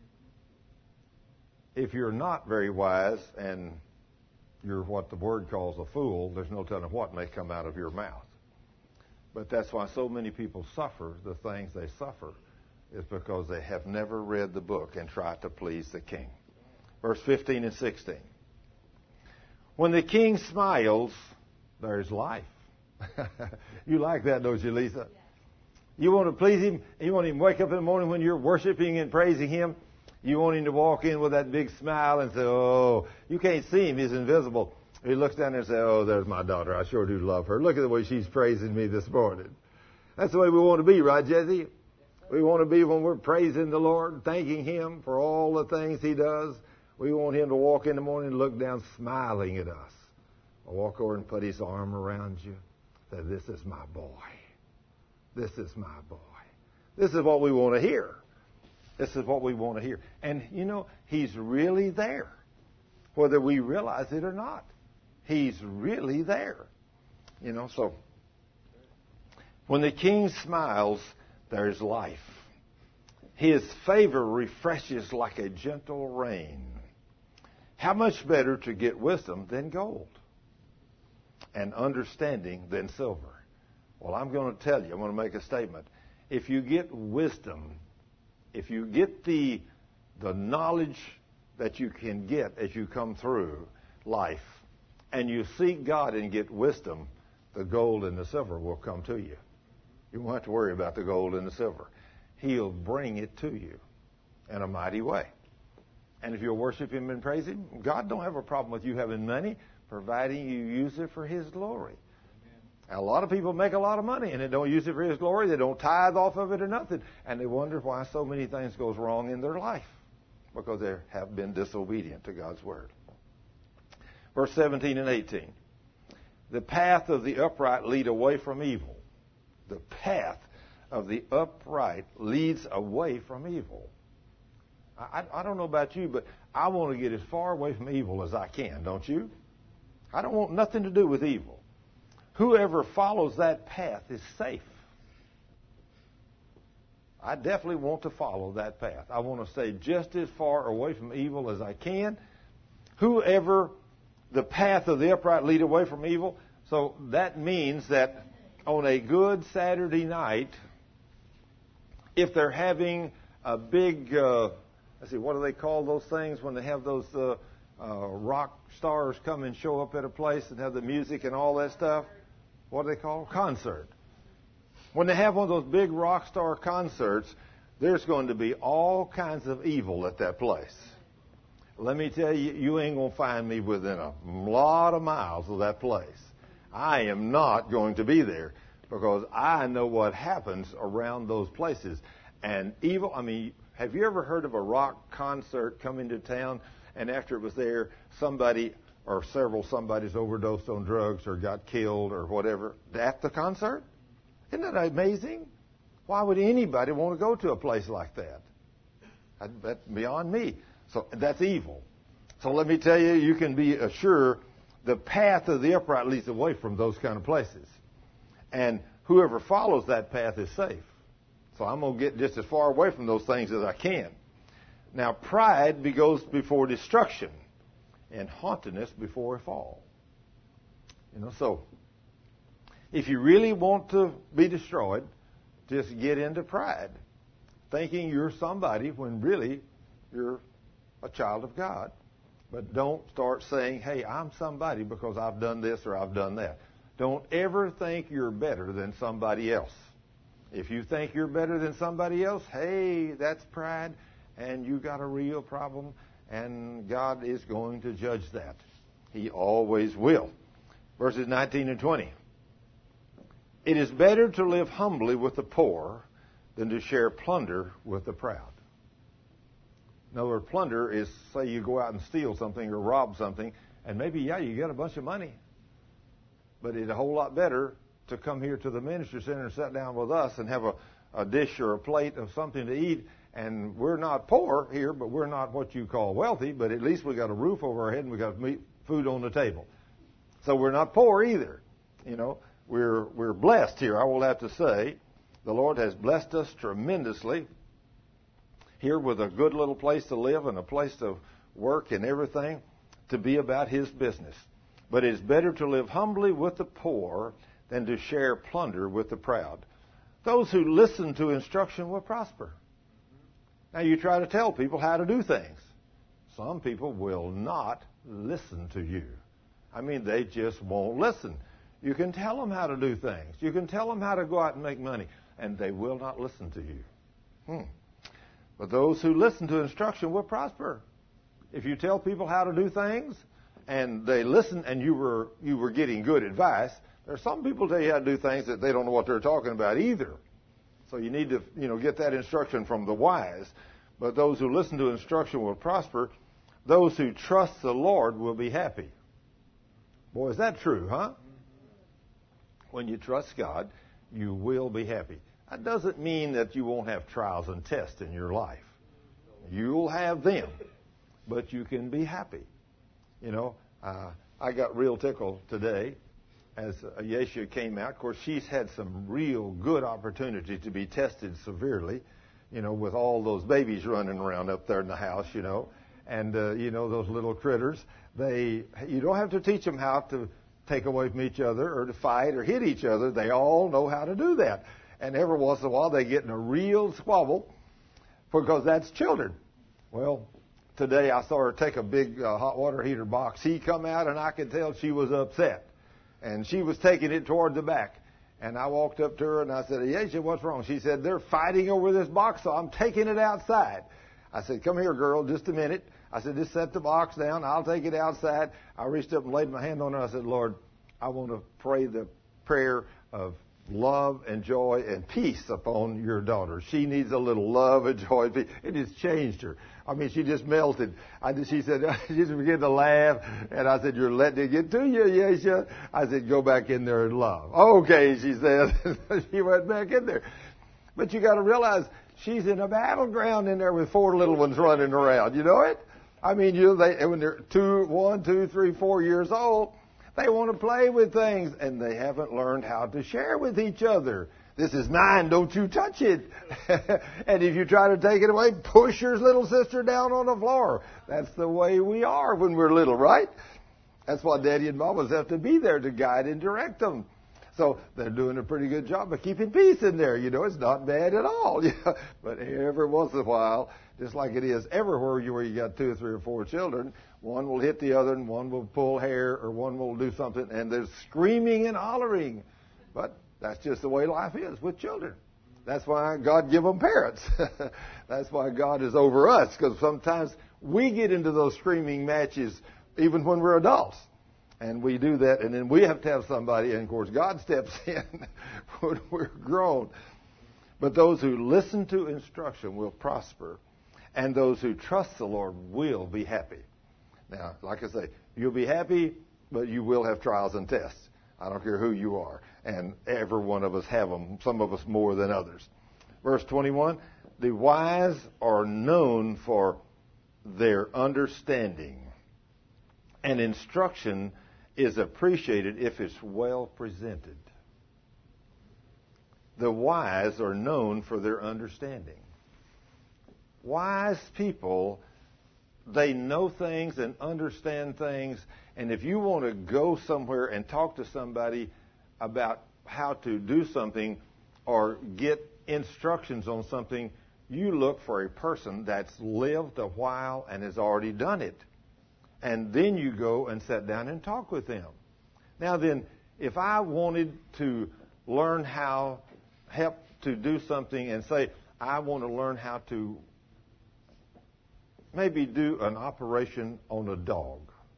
If you're not very wise and you're what the word calls a fool, there's no telling what may come out of your mouth. But that's why so many people suffer the things they suffer, is because they have never read the book and tried to please the king. Verse fifteen and sixteen. When the king smiles, there's life. You like that, don't you, Lisa? You want to please him? You want him to wake up in the morning when you're worshiping and praising him? You want him to walk in with that big smile and say, oh, you can't see him. He's invisible. He looks down there and says, oh, there's my daughter. I sure do love her. Look at the way she's praising me this morning. That's the way we want to be, right, Jesse? We want to be when we're praising the Lord, thanking him for all the things he does. We want him to walk in the morning and look down smiling at us. Or walk over and put his arm around you. Say, this is my boy. This is my boy. This is what we want to hear. This is what we want to hear. And, you know, he's really there, whether we realize it or not. He's really there. You know, so when the king smiles, there's life. His favor refreshes like a gentle rain. How much better to get wisdom than gold, and understanding than silver? Well, I'm going to tell you, I'm going to make a statement. If you get wisdom, if you get the the knowledge that you can get as you come through life, and you seek God and get wisdom, the gold and the silver will come to you. You won't have to worry about the gold and the silver. He'll bring it to you in a mighty way. And if you'll worship Him and praise Him, God don't have a problem with you having money, providing you use it for His glory. A lot of people make a lot of money and they don't use it for His glory. They don't tithe off of it or nothing. And they wonder why so many things goes wrong in their life. Because they have been disobedient to God's Word. Verse seventeen and eighteen. The path of the upright lead away from evil. The path of the upright leads away from evil. I, I don't know about you, but I want to get as far away from evil as I can, don't you? I don't want nothing to do with evil. Whoever follows that path is safe. I definitely want to follow that path. I want to stay just as far away from evil as I can. Whoever the path of the upright lead away from evil. So that means that on a good Saturday night, if they're having a big, uh, let's see, what do they call those things when they have those uh, uh, rock stars come and show up at a place and have the music and all that stuff? What do they call it? Concert. When they have one of those big rock star concerts, there's going to be all kinds of evil at that place. Let me tell you, you ain't going to find me within a lot of miles of that place. I am not going to be there because I know what happens around those places. And evil, I mean, have you ever heard of a rock concert come into town and after it was there, somebody or several somebody's overdosed on drugs or got killed or whatever at the concert? Isn't that amazing? Why would anybody want to go to a place like that? That's beyond me. So that's evil. So let me tell you, you can be assured the path of the upright leads away from those kind of places. And whoever follows that path is safe. So I'm going to get just as far away from those things as I can. Now, pride goes before destruction, and haughtiness before a fall. You know, so if you really want to be destroyed, just get into pride, thinking you're somebody when really you're a child of God. But don't start saying, hey, I'm somebody because I've done this or I've done that. Don't ever think you're better than somebody else. If you think you're better than somebody else, hey, that's pride, and you got a real problem, and God is going to judge that. He always will. Verses nineteen and twenty. It is better to live humbly with the poor than to share plunder with the proud. In other words, plunder is, say you go out and steal something or rob something, and maybe, yeah, you get a bunch of money. But it's a whole lot better to come here to the ministry center and sit down with us and have a, a dish or a plate of something to eat. And we're not poor here, but we're not what you call wealthy, but at least we got a roof over our head and we got meat, food on the table. So we're not poor either. You know, we're we're blessed here. I will have to say, the Lord has blessed us tremendously here with a good little place to live and a place to work and everything to be about His business. But it's better to live humbly with the poor than to share plunder with the proud. Those who listen to instruction will prosper. Now you try to tell people how to do things. Some people will not listen to you. I mean, they just won't listen. You can tell them how to do things. You can tell them how to go out and make money, and they will not listen to you. Hmm. But those who listen to instruction will prosper. If you tell people how to do things, and they listen, and you were you were getting good advice, there are some people tell you how to do things that they don't know what they're talking about either. So you need to, you know, get that instruction from the wise. But those who listen to instruction will prosper. Those who trust the Lord will be happy. Boy, is that true, huh? When you trust God, you will be happy. That doesn't mean that you won't have trials and tests in your life. You'll have them, but you can be happy. You know, uh, I got real tickled today as uh, Yeshua came out. Of course, she's had some real good opportunity to be tested severely, you know, with all those babies running around up there in the house, you know. And, uh, you know, those little critters, they, you don't have to teach them how to take away from each other or to fight or hit each other. They all know how to do that. And every once in a while they get in a real squabble because that's children. Well, today I saw her take a big uh, hot water heater box. She come out and I could tell she was upset. And she was taking it toward the back. And I walked up to her and I said, Aisha, what's wrong? She said, they're fighting over this box, so I'm taking it outside. I said, come here, girl, just a minute. I said, just set the box down. I'll take it outside. I reached up and laid my hand on her. I said, Lord, I want to pray the prayer of love and joy and peace upon your daughter. She needs a little love and joy and peace. It has changed her. I mean, she just melted. I just, she said, she just began to laugh. And I said, you're letting it get to you, Yesha. I said, go back in there and love. Okay, she said. She went back in there. But you got to realize she's in a battleground in there with four little ones running around. You know it? I mean, you know, they, when they're two, one, two, three, four years old, they want to play with things, and they haven't learned how to share with each other. This is mine, don't you touch it. And if you try to take it away, push your little sister down on the floor. That's the way we are when we're little, right? That's why Daddy and Mamas have to be there to guide and direct them. So they're doing a pretty good job of keeping peace in there. You know, it's not bad at all. But every once in a while, just like it is everywhere you where you got two or three or four children, one will hit the other and one will pull hair or one will do something, and there's screaming and hollering. But that's just the way life is with children. That's why God give them parents. That's why God is over us, because sometimes we get into those screaming matches even when we're adults. And we do that, and then we have to have somebody, and of course God steps in when we're grown. But those who listen to instruction will prosper, and those who trust the Lord will be happy. Now, like I say, you'll be happy, but you will have trials and tests. I don't care who you are, and every one of us have them, some of us more than others. Verse twenty-one, the wise are known for their understanding, and instruction is appreciated if it's well presented. The wise are known for their understanding. Wise people, they know things and understand things, and if you want to go somewhere and talk to somebody about how to do something or get instructions on something, you look for a person that's lived a while and has already done it. And then you go and sit down and talk with them. Now then, if I wanted to learn how, help to do something and say, I want to learn how to maybe do an operation on a dog,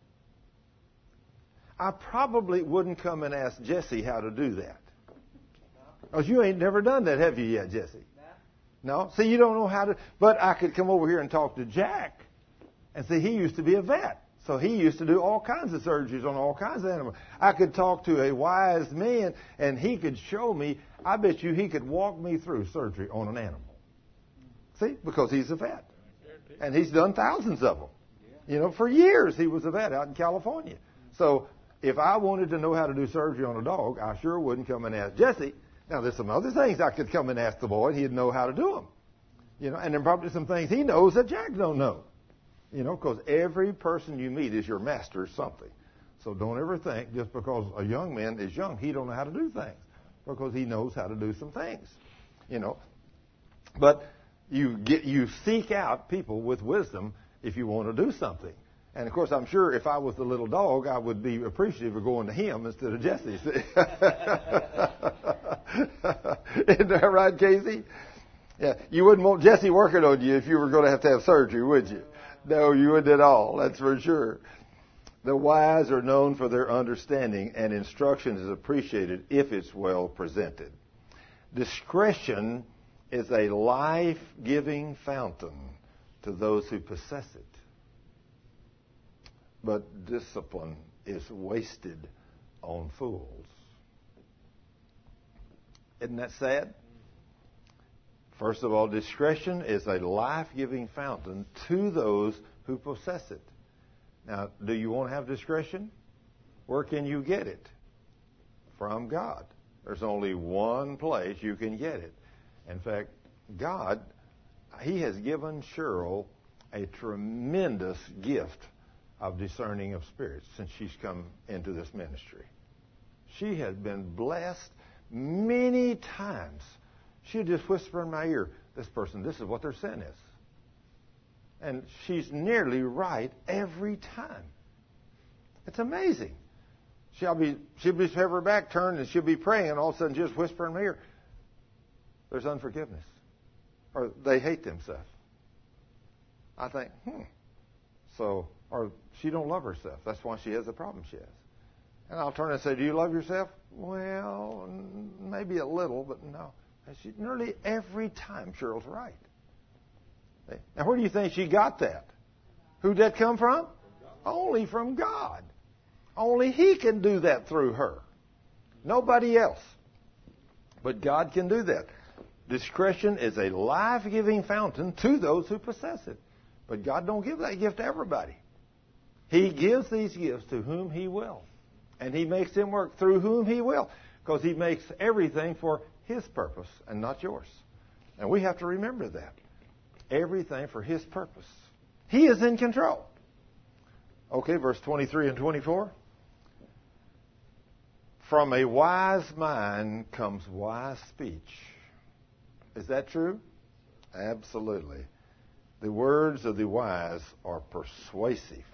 I probably wouldn't come and ask Jesse how to do that. Because you ain't never done that, have you yet, Jesse? No? See, you don't know how to, but I could come over here and talk to Jack and see, he used to be a vet. So he used to do all kinds of surgeries on all kinds of animals. I could talk to a wise man, and he could show me, I bet you he could walk me through surgery on an animal. See? Because he's a vet. And he's done thousands of them. You know, for years he was a vet out in California. So if I wanted to know how to do surgery on a dog, I sure wouldn't come and ask Jesse. Now, there's some other things I could come and ask the boy, and he'd know how to do them. You know, and there are probably some things he knows that Jack don't know. You know, because every person you meet is your master something. So don't ever think just because a young man is young, he don't know how to do things. Because he knows how to do some things. You know. But you get you seek out people with wisdom if you want to do something. And, of course, I'm sure if I was the little dog, I would be appreciative of going to him instead of Jesse. Isn't that right, Casey? Yeah, you wouldn't want Jesse working on you if you were going to have to have surgery, would you? No, you wouldn't at all. That's for sure. The wise are known for their understanding, and instruction is appreciated if it's well presented. Discretion is a life-giving fountain to those who possess it. But discipline is wasted on fools. Isn't that sad? First of all, discretion is a life-giving fountain to those who possess it. Now, do you want to have discretion? Where can you get it? From God. There's only one place you can get it. In fact, God, He has given Cheryl a tremendous gift of discerning of spirits since she's come into this ministry. She has been blessed many times. She'll just whisper in my ear, this person, this is what their sin is. And she's nearly right every time. It's amazing. She'll be, she'll be have her back turned and she'll be praying, and all of a sudden just whisper in my ear, there's unforgiveness. Or they hate themselves. I think, hmm. So, or she don't love herself. That's why she has the problem she has. And I'll turn and say, do you love yourself? Well, maybe a little, but no. And she, nearly every time Cheryl's right. Now, where do you think she got that? Who'd that come from? Only from God. Only He can do that through her. Nobody else. But God can do that. Discretion is a life-giving fountain to those who possess it. But God don't give that gift to everybody. He gives these gifts to whom He will. And He makes them work through whom He will. Because He makes everything for His purpose and not yours. And we have to remember that. Everything for His purpose. He is in control. Okay, verse twenty-three and twenty-four. From a wise mind comes wise speech. Is that true? Absolutely. The words of the wise are persuasive.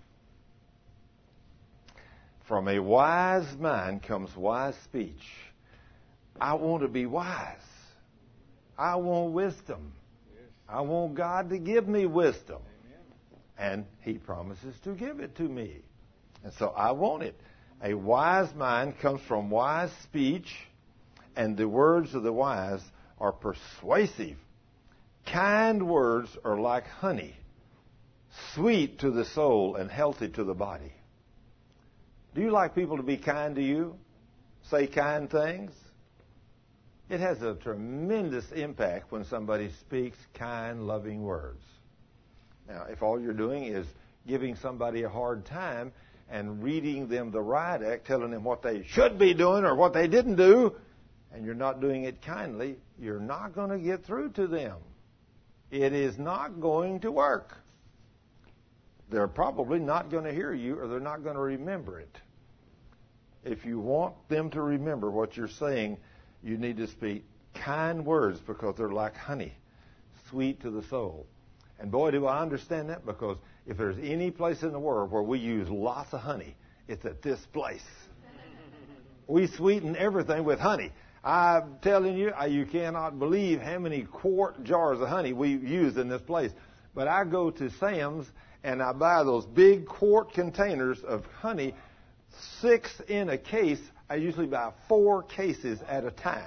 From a wise mind comes wise speech. I want to be wise. I want wisdom. I want God to give me wisdom. And He promises to give it to me. And so I want it. A wise mind comes from wise speech, and the words of the wise are persuasive. Kind words are like honey, sweet to the soul and healthy to the body. Do you like people to be kind to you? Say kind things? It has a tremendous impact when somebody speaks kind, loving words. Now, if all you're doing is giving somebody a hard time and reading them the riot act, telling them what they should be doing or what they didn't do, and you're not doing it kindly, you're not going to get through to them. It is not going to work. They're probably not going to hear you, or they're not going to remember it. If you want them to remember what you're saying, you need to speak kind words, because they're like honey, sweet to the soul. And boy, do I understand that, because if there's any place in the world where we use lots of honey, it's at this place. We sweeten everything with honey. I'm telling you, you cannot believe how many quart jars of honey we use in this place. But I go to Sam's and I buy those big quart containers of honey, six in a case. I usually buy four cases at a time.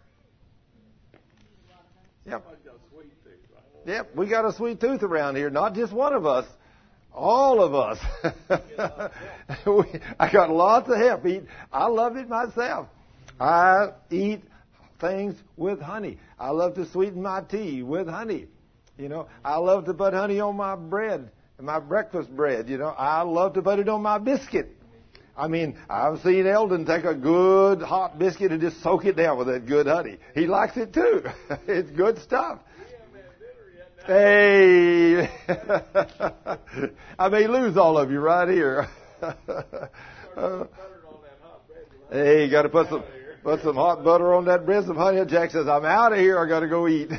Yep. Yep, we got a sweet tooth around here. Not just one of us. All of us. I got lots of help. Eat. I love it myself. I eat things with honey. I love to sweeten my tea with honey. You know, I love to put honey on my bread, my breakfast bread. You know, I love to put it on my biscuit. I mean, I've seen Eldon take a good hot biscuit and just soak it down with that good honey. He likes it too. It's good stuff. Hey, I may lose all of you right here. uh, hey, you got to put some put some hot butter on that bread, some honey. Jack says, "I'm out of here. I got to go eat."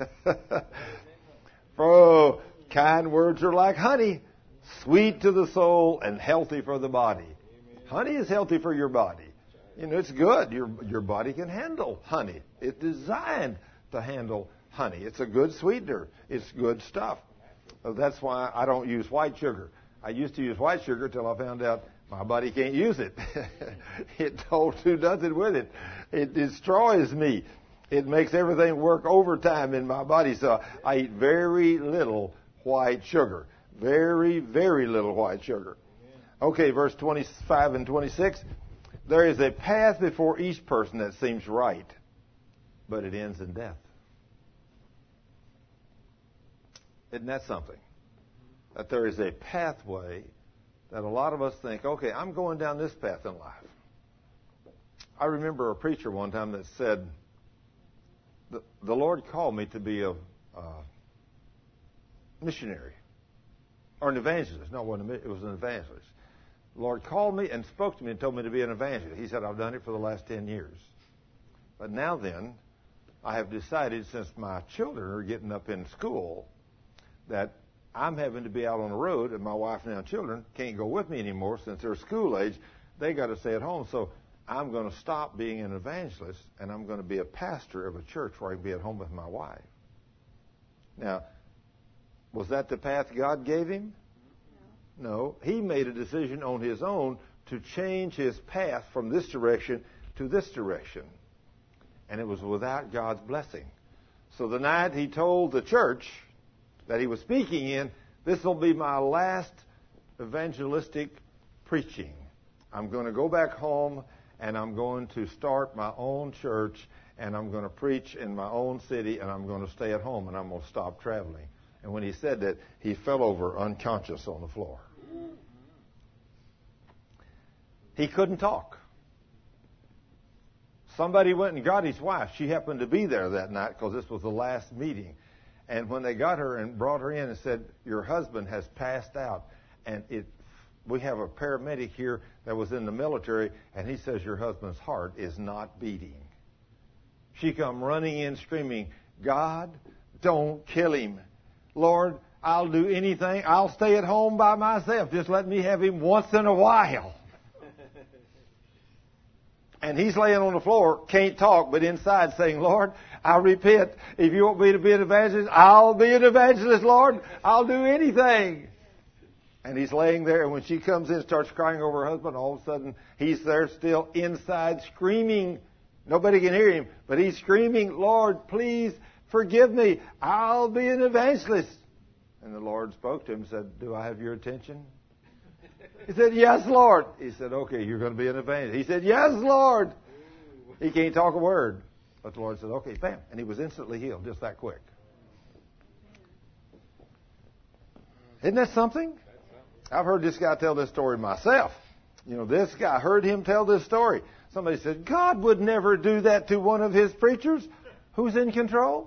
Oh, kind words are like honey, sweet to the soul and healthy for the body. Honey is healthy for your body. You know, it's good. Your your body can handle honey. It's designed to handle honey. It's a good sweetener. It's good stuff. So that's why I don't use white sugar. I used to use white sugar until I found out my body can't use it. It don't do nothing with it. It destroys me. It makes everything work overtime in my body. So I eat very little white sugar. Very, very little white sugar. Okay, verse twenty-five and twenty-six. There is a path before each person that seems right, but it ends in death. Isn't that something? That there is a pathway that a lot of us think, okay, I'm going down this path in life. I remember a preacher one time that said, the, the Lord called me to be a uh, missionary. or an evangelist. No, it wasn't a, it was an evangelist. The Lord called me and spoke to me and told me to be an evangelist. He said, I've done it for the last ten years. But now then, I have decided, since my children are getting up in school, that I'm having to be out on the road, and my wife and children can't go with me anymore since they're school age. They got to stay at home. So I'm going to stop being an evangelist, and I'm going to be a pastor of a church where I can be at home with my wife. Now, was that the path God gave him? No. No. He made a decision on his own to change his path from this direction to this direction. And it was without God's blessing. So the night he told the church that he was speaking in, this will be my last evangelistic preaching. I'm going to go back home and I'm going to start my own church and I'm going to preach in my own city and I'm going to stay at home and I'm going to stop traveling. And when he said that, he fell over unconscious on the floor. He couldn't talk. Somebody went and got his wife. She happened to be there that night because this was the last meeting. And when they got her and brought her in and said, your husband has passed out, and it, we have a paramedic here that was in the military, and he says your husband's heart is not beating. She come running in screaming, God, don't kill him. Lord, I'll do anything. I'll stay at home by myself. Just let me have him once in a while. And he's laying on the floor, can't talk, but inside saying, Lord, I repent. If you want me to be an evangelist, I'll be an evangelist, Lord. I'll do anything. And he's laying there, and when she comes in and starts crying over her husband, all of a sudden he's there still inside screaming. Nobody can hear him, but he's screaming, Lord, please forgive me. I'll be an evangelist. And the Lord spoke to him and said, do I have your attention? He said, yes, Lord. He said, okay, you're going to be an evangelist. He said, yes, Lord. He can't talk a word. But the Lord said, okay, bam. And he was instantly healed just that quick. Isn't that something? I've heard this guy tell this story myself. You know, this guy, heard him tell this story. Somebody said, God would never do that to one of his preachers. Who's in control?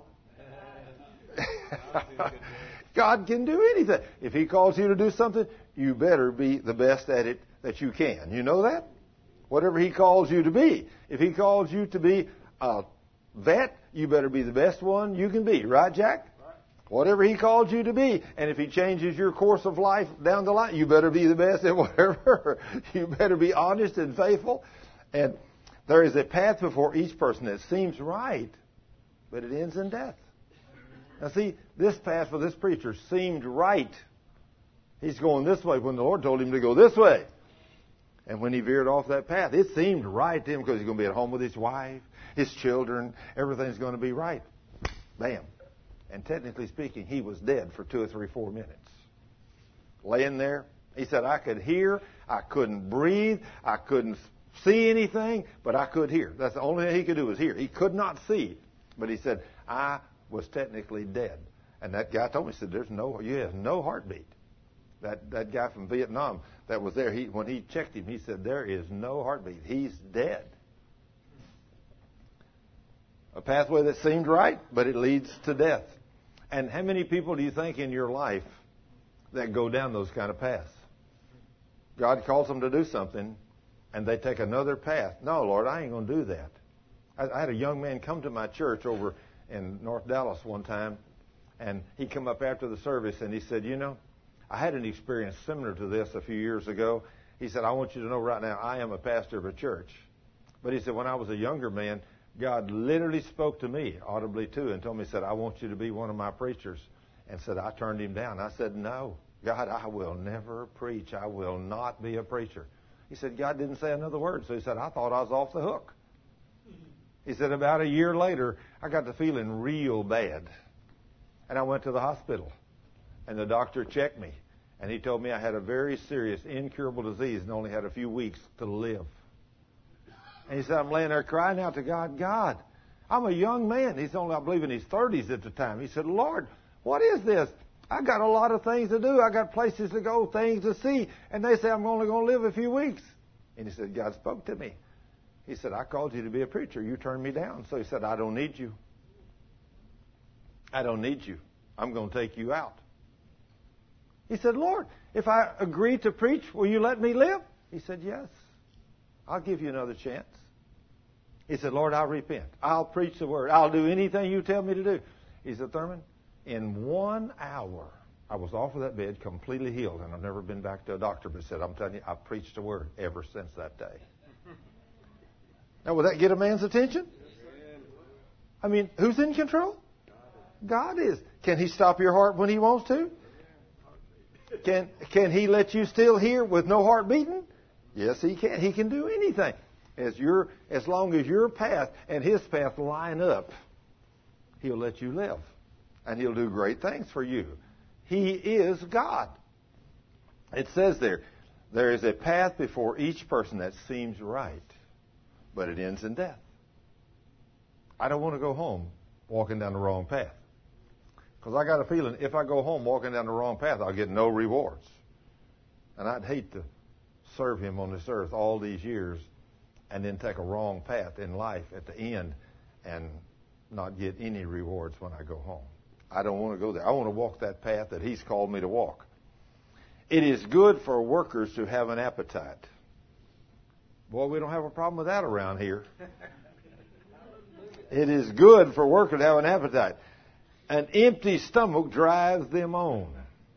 God can do anything. If he calls you to do something, you better be the best at it that you can. You know that? Whatever he calls you to be. If he calls you to be a vet, you better be the best one you can be. Right, Jack? Right. Whatever he called you to be. And if he changes your course of life down the line, you better be the best at whatever. You better be honest and faithful. And there is a path before each person that seems right, but it ends in death. Now see, this path for this preacher seemed right. He's going this way when the Lord told him to go this way. And when he veered off that path, it seemed right to him because he's going to be at home with his wife, his children, everything's going to be right. Bam. And technically speaking, he was dead for two or three, four minutes. Laying there. He said, I could hear, I couldn't breathe, I couldn't see anything, but I could hear. That's the only thing he could do was hear. He could not see. But he said, I was technically dead. And that guy told me, he said, there's no, you have no heartbeat. That that guy from Vietnam that was there, he when he checked him, he said, there is no heartbeat. He's dead. A pathway that seemed right, but it leads to death. And how many people do you think in your life that go down those kind of paths? God calls them to do something, and they take another path. No, Lord, I ain't going to do that. I, I had a young man come to my church over in North Dallas one time, and he come up after the service, and he said, you know, I had an experience similar to this a few years ago. He said, I want you to know right now, I am a pastor of a church. But he said, when I was a younger man, God literally spoke to me, audibly too, and told me, said, I want you to be one of my preachers. And said, I turned him down. I said, no, God, I will never preach. I will not be a preacher. He said, God didn't say another word. So he said, I thought I was off the hook. He said, about a year later, I got to feeling real bad. And I went to the hospital. And the doctor checked me, and he told me I had a very serious, incurable disease and only had a few weeks to live. And he said, I'm laying there crying out to God, God, I'm a young man. He's only, I believe, in his thirties at the time. He said, Lord, what is this? I got a lot of things to do. I got places to go, things to see. And they say I'm only going to live a few weeks. And he said, God spoke to me. He said, I called you to be a preacher. You turned me down. So he said, I don't need you. I don't need you. I'm going to take you out. He said, Lord, if I agree to preach, will you let me live? He said, yes. I'll give you another chance. He said, Lord, I'll repent. I'll preach the word. I'll do anything you tell me to do. He said, Thurman, in one hour, I was off of that bed, completely healed, and I've never been back to a doctor, but said, I'm telling you, I've preached the word ever since that day. Now, will that get a man's attention? I mean, who's in control? God is. Can he stop your heart when he wants to? Can can he let you still hear with no heart beating? Yes, he can. He can do anything. As your as long as your path and his path line up, he'll let you live. And he'll do great things for you. He is God. It says there, there is a path before each person that seems right, but it ends in death. I don't want to go home walking down the wrong path. Because I got a feeling if I go home walking down the wrong path, I'll get no rewards. And I'd hate to serve him on this earth all these years and then take a wrong path in life at the end and not get any rewards when I go home. I don't want to go there. I want to walk that path that he's called me to walk. It is good for workers to have an appetite. Boy, we don't have a problem with that around here. It is good for workers to have an appetite. An empty stomach drives them on.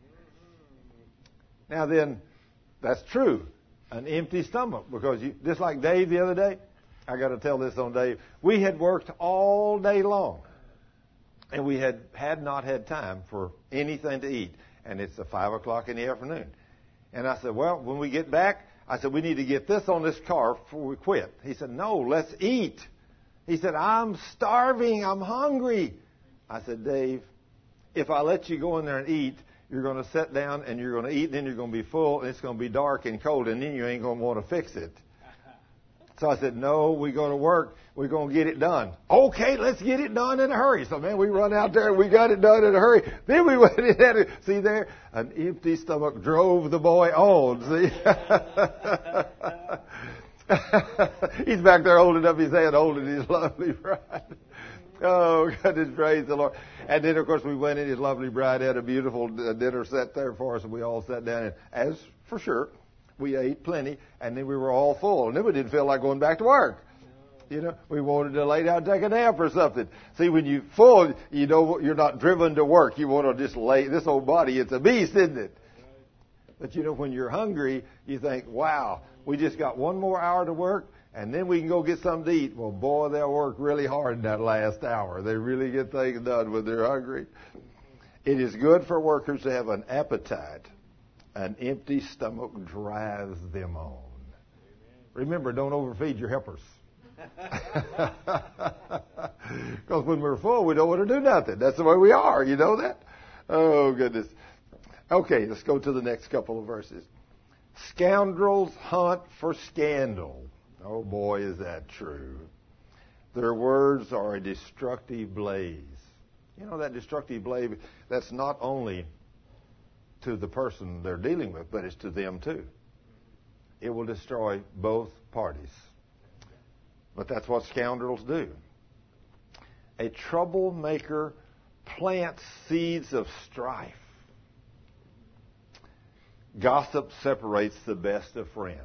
Now then, that's true. An empty stomach. Because you, just like Dave the other day, I got to tell this on Dave. We had worked all day long. And we had, had not had time for anything to eat. And it's a five o'clock in the afternoon. And I said, well, when we get back, I said, we need to get this on this car before we quit. He said, no, let's eat. He said, I'm starving. I'm hungry. I said, Dave, if I let you go in there and eat, you're going to sit down and you're going to eat, and then you're going to be full, and it's going to be dark and cold, and then you ain't going to want to fix it. So I said, no, we're going to work. We're going to get it done. Okay, let's get it done in a hurry. So, man, we run out there and we got it done in a hurry. Then we went in and see there, an empty stomach drove the boy on. See? He's back there holding up his hand, holding his lovely bride. Oh, goodness, praise the Lord. And then, of course, we went in. His lovely bride had a beautiful dinner set there for us, and we all sat down. And as for sure, we ate plenty, and then we were all full. And then we didn't feel like going back to work. You know, we wanted to lay down and take a nap or something. See, when you're full, you know you're not driven to work. You want to just lay, this old body, it's a beast, isn't it? But, you know, when you're hungry, you think, wow, we just got one more hour to work, and then we can go get something to eat. Well, boy, they'll work really hard in that last hour. They really get things done when they're hungry. It is good for workers to have an appetite. An empty stomach drives them on. Remember, don't overfeed your helpers. Because when we're full, we don't want to do nothing. That's the way we are. You know that? Oh, goodness. Okay, let's go to the next couple of verses. Scoundrels hunt for scandal. Oh, boy, is that true. Their words are a destructive blaze. You know, that destructive blaze, that's not only to the person they're dealing with, but it's to them too. It will destroy both parties. But that's what scoundrels do. A troublemaker plants seeds of strife. Gossip separates the best of friends.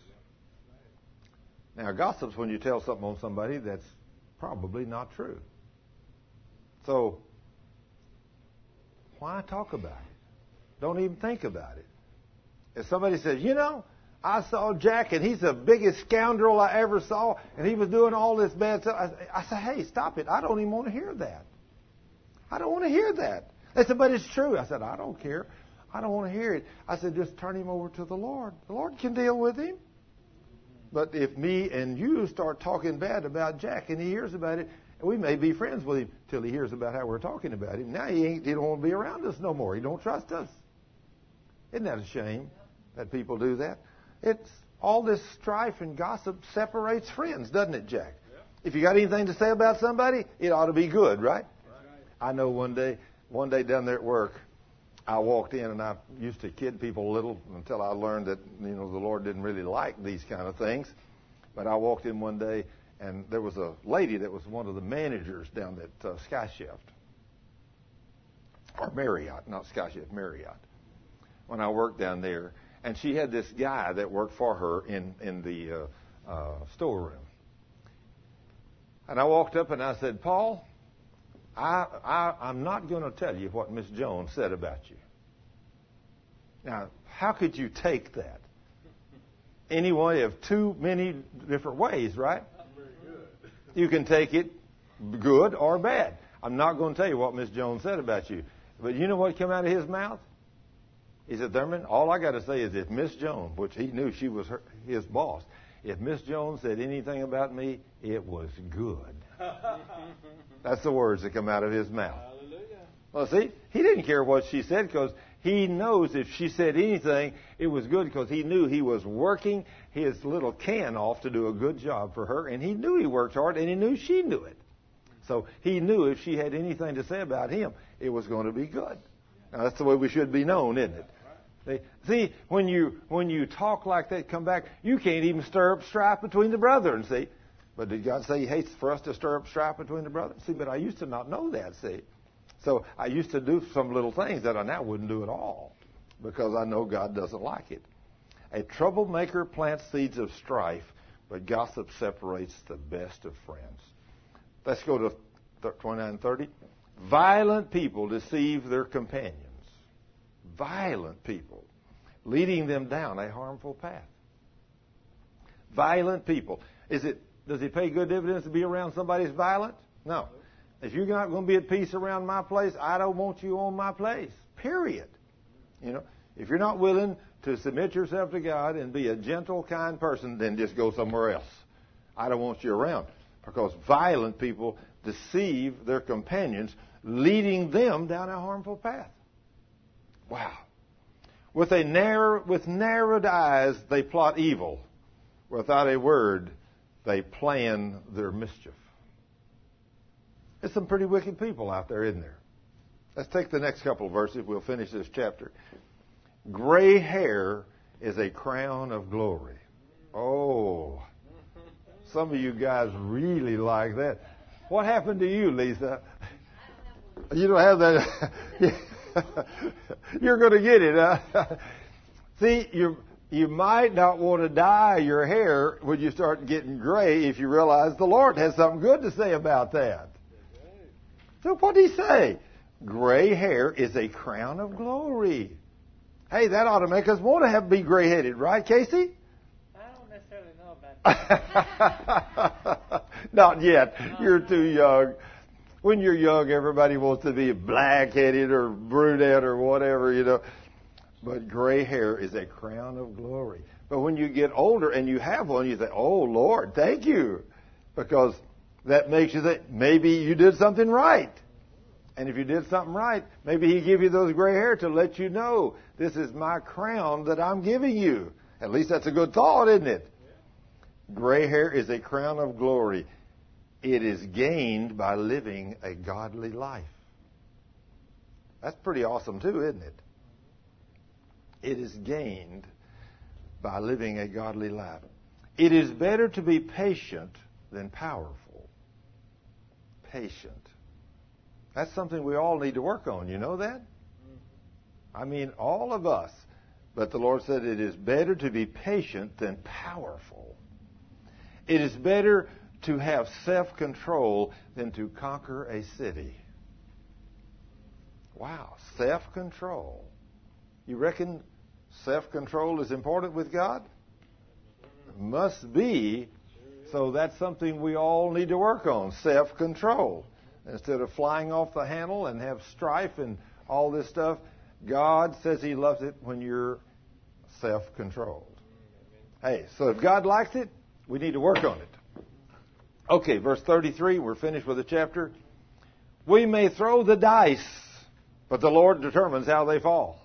Now, gossip's when you tell something on somebody that's probably not true. So, why talk about it? Don't even think about it. If somebody says, you know, I saw Jack and he's the biggest scoundrel I ever saw and he was doing all this bad stuff, I, I said, hey, stop it. I don't even want to hear that. I don't want to hear that. They said, but it's true. I said, I don't care. I don't want to hear it. I said, just turn him over to the Lord. The Lord can deal with him. But if me and you start talking bad about Jack and he hears about it, we may be friends with him till he hears about how we're talking about him. Now he ain't, he don't want to be around us no more. He don't trust us. Isn't that a shame that people do that? It's all this strife and gossip separates friends, doesn't it, Jack? Yeah. If you got anything to say about somebody, it ought to be good, right? Right? I know one day, one day down there at work, I walked in and I used to kid people a little until I learned that, you know, the Lord didn't really like these kind of things. But I walked in one day and there was a lady that was one of the managers down at uh, Sky Shift. Or Marriott, not Sky Shift, Marriott. when I worked down there, and she had this guy that worked for her in, in the uh, uh, storeroom. And I walked up and I said, Paul, I, I, I'm not going to tell you what Miss Jones said about you. Now, how could you take that? Any way of too many different ways, right? You can take it good or bad. I'm not going to tell you what Miss Jones said about you. But you know what came out of his mouth? He said, Thurman, all I got to say is if Miss Jones, which he knew she was her, his boss, if Miss Jones said anything about me, it was good. That's the words that come out of his mouth. Hallelujah. Well, see, he didn't care what she said because he knows if she said anything, it was good because he knew he was working his little can off to do a good job for her, and he knew he worked hard, and he knew she knew it. So he knew if she had anything to say about him, it was going to be good. Now, that's the way we should be known, isn't it? See, when you when you talk like that, come back, you can't even stir up strife between the brethren, see. But did God say He hates for us to stir up strife between the brethren? See, but I used to not know that, see. So I used to do some little things that I now wouldn't do at all because I know God doesn't like it. A troublemaker plants seeds of strife, but gossip separates the best of friends. Let's go to twenty-nine thirty. Violent people deceive their companions. Violent people, leading them down a harmful path. Violent people. Is it? Does it pay good dividends to be around somebody who's violent? No. If you're not going to be at peace around my place, I don't want you on my place. Period. You know, if you're not willing to submit yourself to God and be a gentle, kind person, then just go somewhere else. I don't want you around because violent people deceive their companions, leading them down a harmful path. Wow. With a narrow, with narrowed eyes, they plot evil. Without a word, they plan their mischief. There's some pretty wicked people out there, isn't there? Let's take the next couple of verses. We'll finish this chapter. Gray hair is a crown of glory. Oh, some of you guys really like that. What happened to you, Lisa? You don't have that. You're going to get it, huh? See, you you might not want to dye your hair when you start getting gray if you realize the Lord has something good to say about that. So what did He say? Gray hair is a crown of glory. Hey, that ought to make us want to have be gray-headed, right, Casey? I don't necessarily know about that. Not yet. You're too young. When you're young, everybody wants to be black-headed or brunette or whatever, you know. But gray hair is a crown of glory. But when you get older and you have one, you say, oh, Lord, thank you. Because that makes you think maybe you did something right. And if you did something right, maybe He give you those gray hair to let you know this is my crown that I'm giving you. At least that's a good thought, isn't it? Gray hair is a crown of glory. It is gained by living a godly life. That's pretty awesome too, isn't it? It is gained by living a godly life. It is better to be patient than powerful. Patient. That's something we all need to work on. You know that? I mean, all of us. But the Lord said it is better to be patient than powerful. It is better to have self-control than to conquer a city. Wow, self-control. You reckon self-control is important with God? Must be. So that's something we all need to work on, self-control. Instead of flying off the handle and have strife and all this stuff, God says He loves it when you're self-controlled. Hey, so if God likes it, we need to work on it. Okay, verse thirty-three, we're finished with the chapter. We may throw the dice, but the Lord determines how they fall.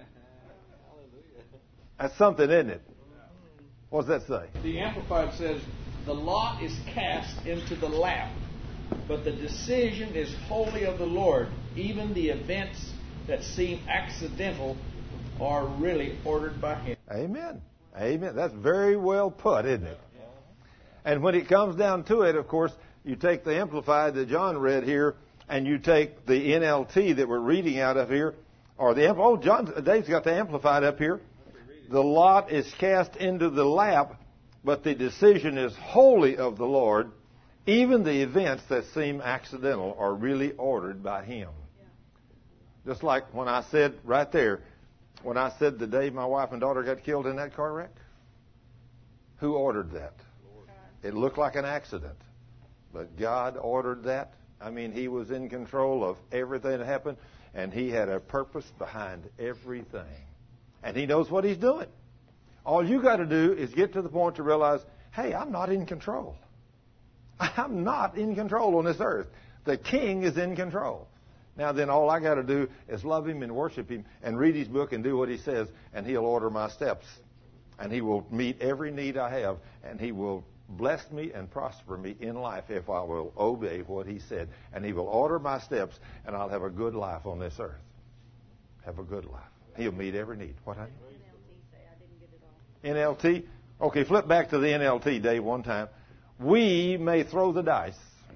That's something, isn't it? What does that say? The Amplified says, the lot is cast into the lap, but the decision is wholly of the Lord. Even the events that seem accidental are really ordered by Him. Amen. Amen. That's very well put, isn't it? And when it comes down to it, of course, you take the Amplified that John read here, and you take the N L T that we're reading out of here, Or the, oh, John, Dave's got the Amplified up here. The lot is cast into the lap, but the decision is wholly of the Lord. Even the events that seem accidental are really ordered by Him. Yeah. Just like when I said right there, when I said the day my wife and daughter got killed in that car wreck, who ordered that? Lord. It looked like an accident, but God ordered that. I mean, He was in control of everything that happened, and He had a purpose behind everything. And He knows what He's doing. All you got to do is get to the point to realize, hey, I'm not in control. I'm not in control on this earth. The King is in control. Now then, all I got to do is love Him and worship Him and read His book and do what He says, and He'll order my steps. And He will meet every need I have, and He will bless me and prosper me in life if I will obey what He said. And He will order my steps, and I'll have a good life on this earth. Have a good life. He'll meet every need. What, honey? N L T? Okay, flip back to the N L T, Dave, one time. We may throw the dice,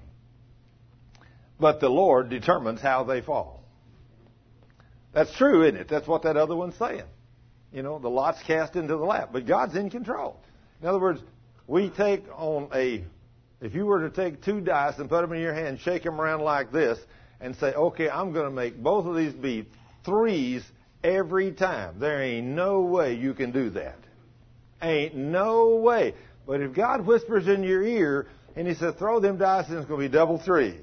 but the Lord determines how they fall. That's true, isn't it? That's what that other one's saying. You know, the lot's cast into the lap, but God's in control. In other words, we take on a, if you were to take two dice and put them in your hand, shake them around like this, and say, okay, I'm going to make both of these be threes every time. There ain't no way you can do that. Ain't no way. But if God whispers in your ear and He says, throw them dice and it's going to be double threes.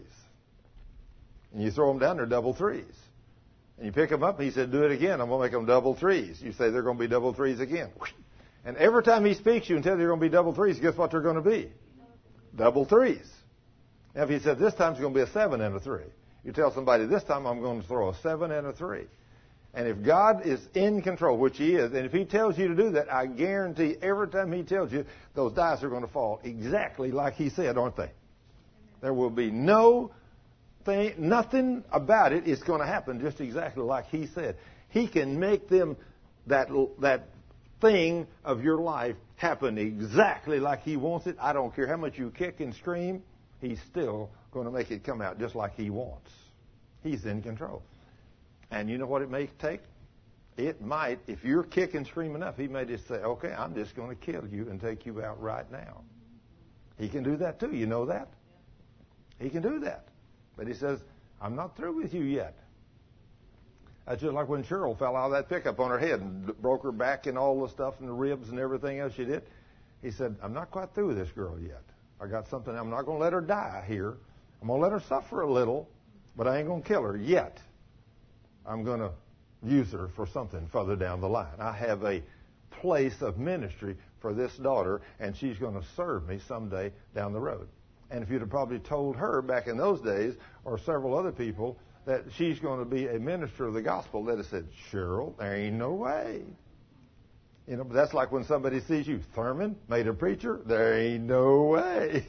And you throw them down, they're double threes. And you pick them up and He said, do it again. I'm going to make them double threes. You say they're going to be double threes again. And every time He speaks to you and tells you they're going to be double threes, guess what they're going to be? Double threes. Now if He said this time it's going to be a seven and a three. You tell somebody, this time I'm going to throw a seven and a three. And if God is in control, which He is, and if He tells you to do that, I guarantee every time He tells you, those dice are going to fall exactly like He said, aren't they? There will be no thing, nothing about it is going to happen just exactly like He said. He can make them, that, that thing of your life, happen exactly like He wants it. I don't care how much you kick and scream, He's still going to make it come out just like He wants. He's in control. And you know what it may take? It might, if you're kicking, screaming enough, He may just say, okay, I'm just going to kill you and take you out right now. He can do that too. You know that? He can do that. But He says, I'm not through with you yet. That's just like when Cheryl fell out of that pickup on her head and broke her back and all the stuff and the ribs and everything else she did. He said, I'm not quite through with this girl yet. I got something. I'm not going to let her die here. I'm going to let her suffer a little, but I ain't going to kill her yet. I'm going to use her for something further down the line. I have a place of ministry for this daughter, and she's going to serve me someday down the road. And if you'd have probably told her back in those days, or several other people, that she's going to be a minister of the gospel, they'd have said, Cheryl, there ain't no way. You know, but that's like when somebody sees you, Thurman, made a preacher, there ain't no way.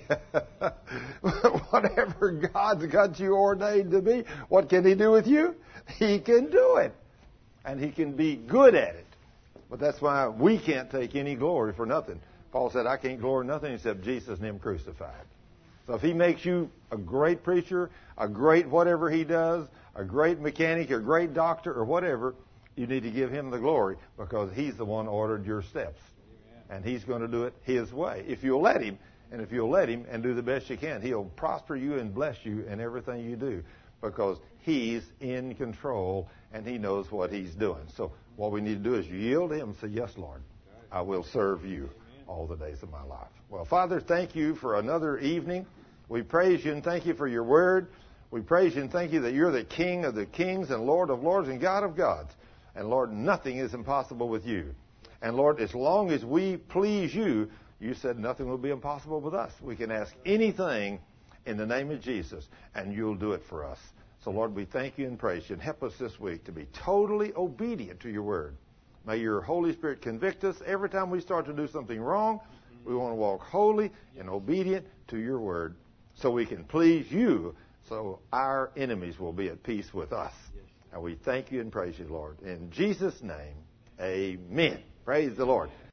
Whatever God's got you ordained to be, what can He do with you? He can do it. And He can be good at it. But that's why we can't take any glory for nothing. Paul said, I can't glory in nothing except Jesus and Him crucified. So if He makes you a great preacher, a great whatever He does, a great mechanic, a great doctor, or whatever, you need to give Him the glory because He's the one who ordered your steps. Amen. And He's going to do it His way. If you'll let Him, and if you'll let Him and do the best you can, He'll prosper you and bless you in everything you do because He's in control and He knows what He's doing. So what we need to do is yield to Him and say, yes, Lord, I will serve you all the days of my life. Well, Father, thank you for another evening. We praise you and thank you for your word. We praise you and thank you that you're the King of the kings and Lord of lords and God of gods. And Lord, nothing is impossible with you. And Lord, as long as we please you, you said nothing will be impossible with us. We can ask anything in the name of Jesus, and you'll do it for us. So Lord, we thank you and praise you, and help us this week to be totally obedient to your word. May your Holy Spirit convict us every time we start to do something wrong. We want to walk holy and obedient to your word so we can please you, so our enemies will be at peace with us. And we thank you and praise you, Lord. In Jesus' name, amen. Praise the Lord.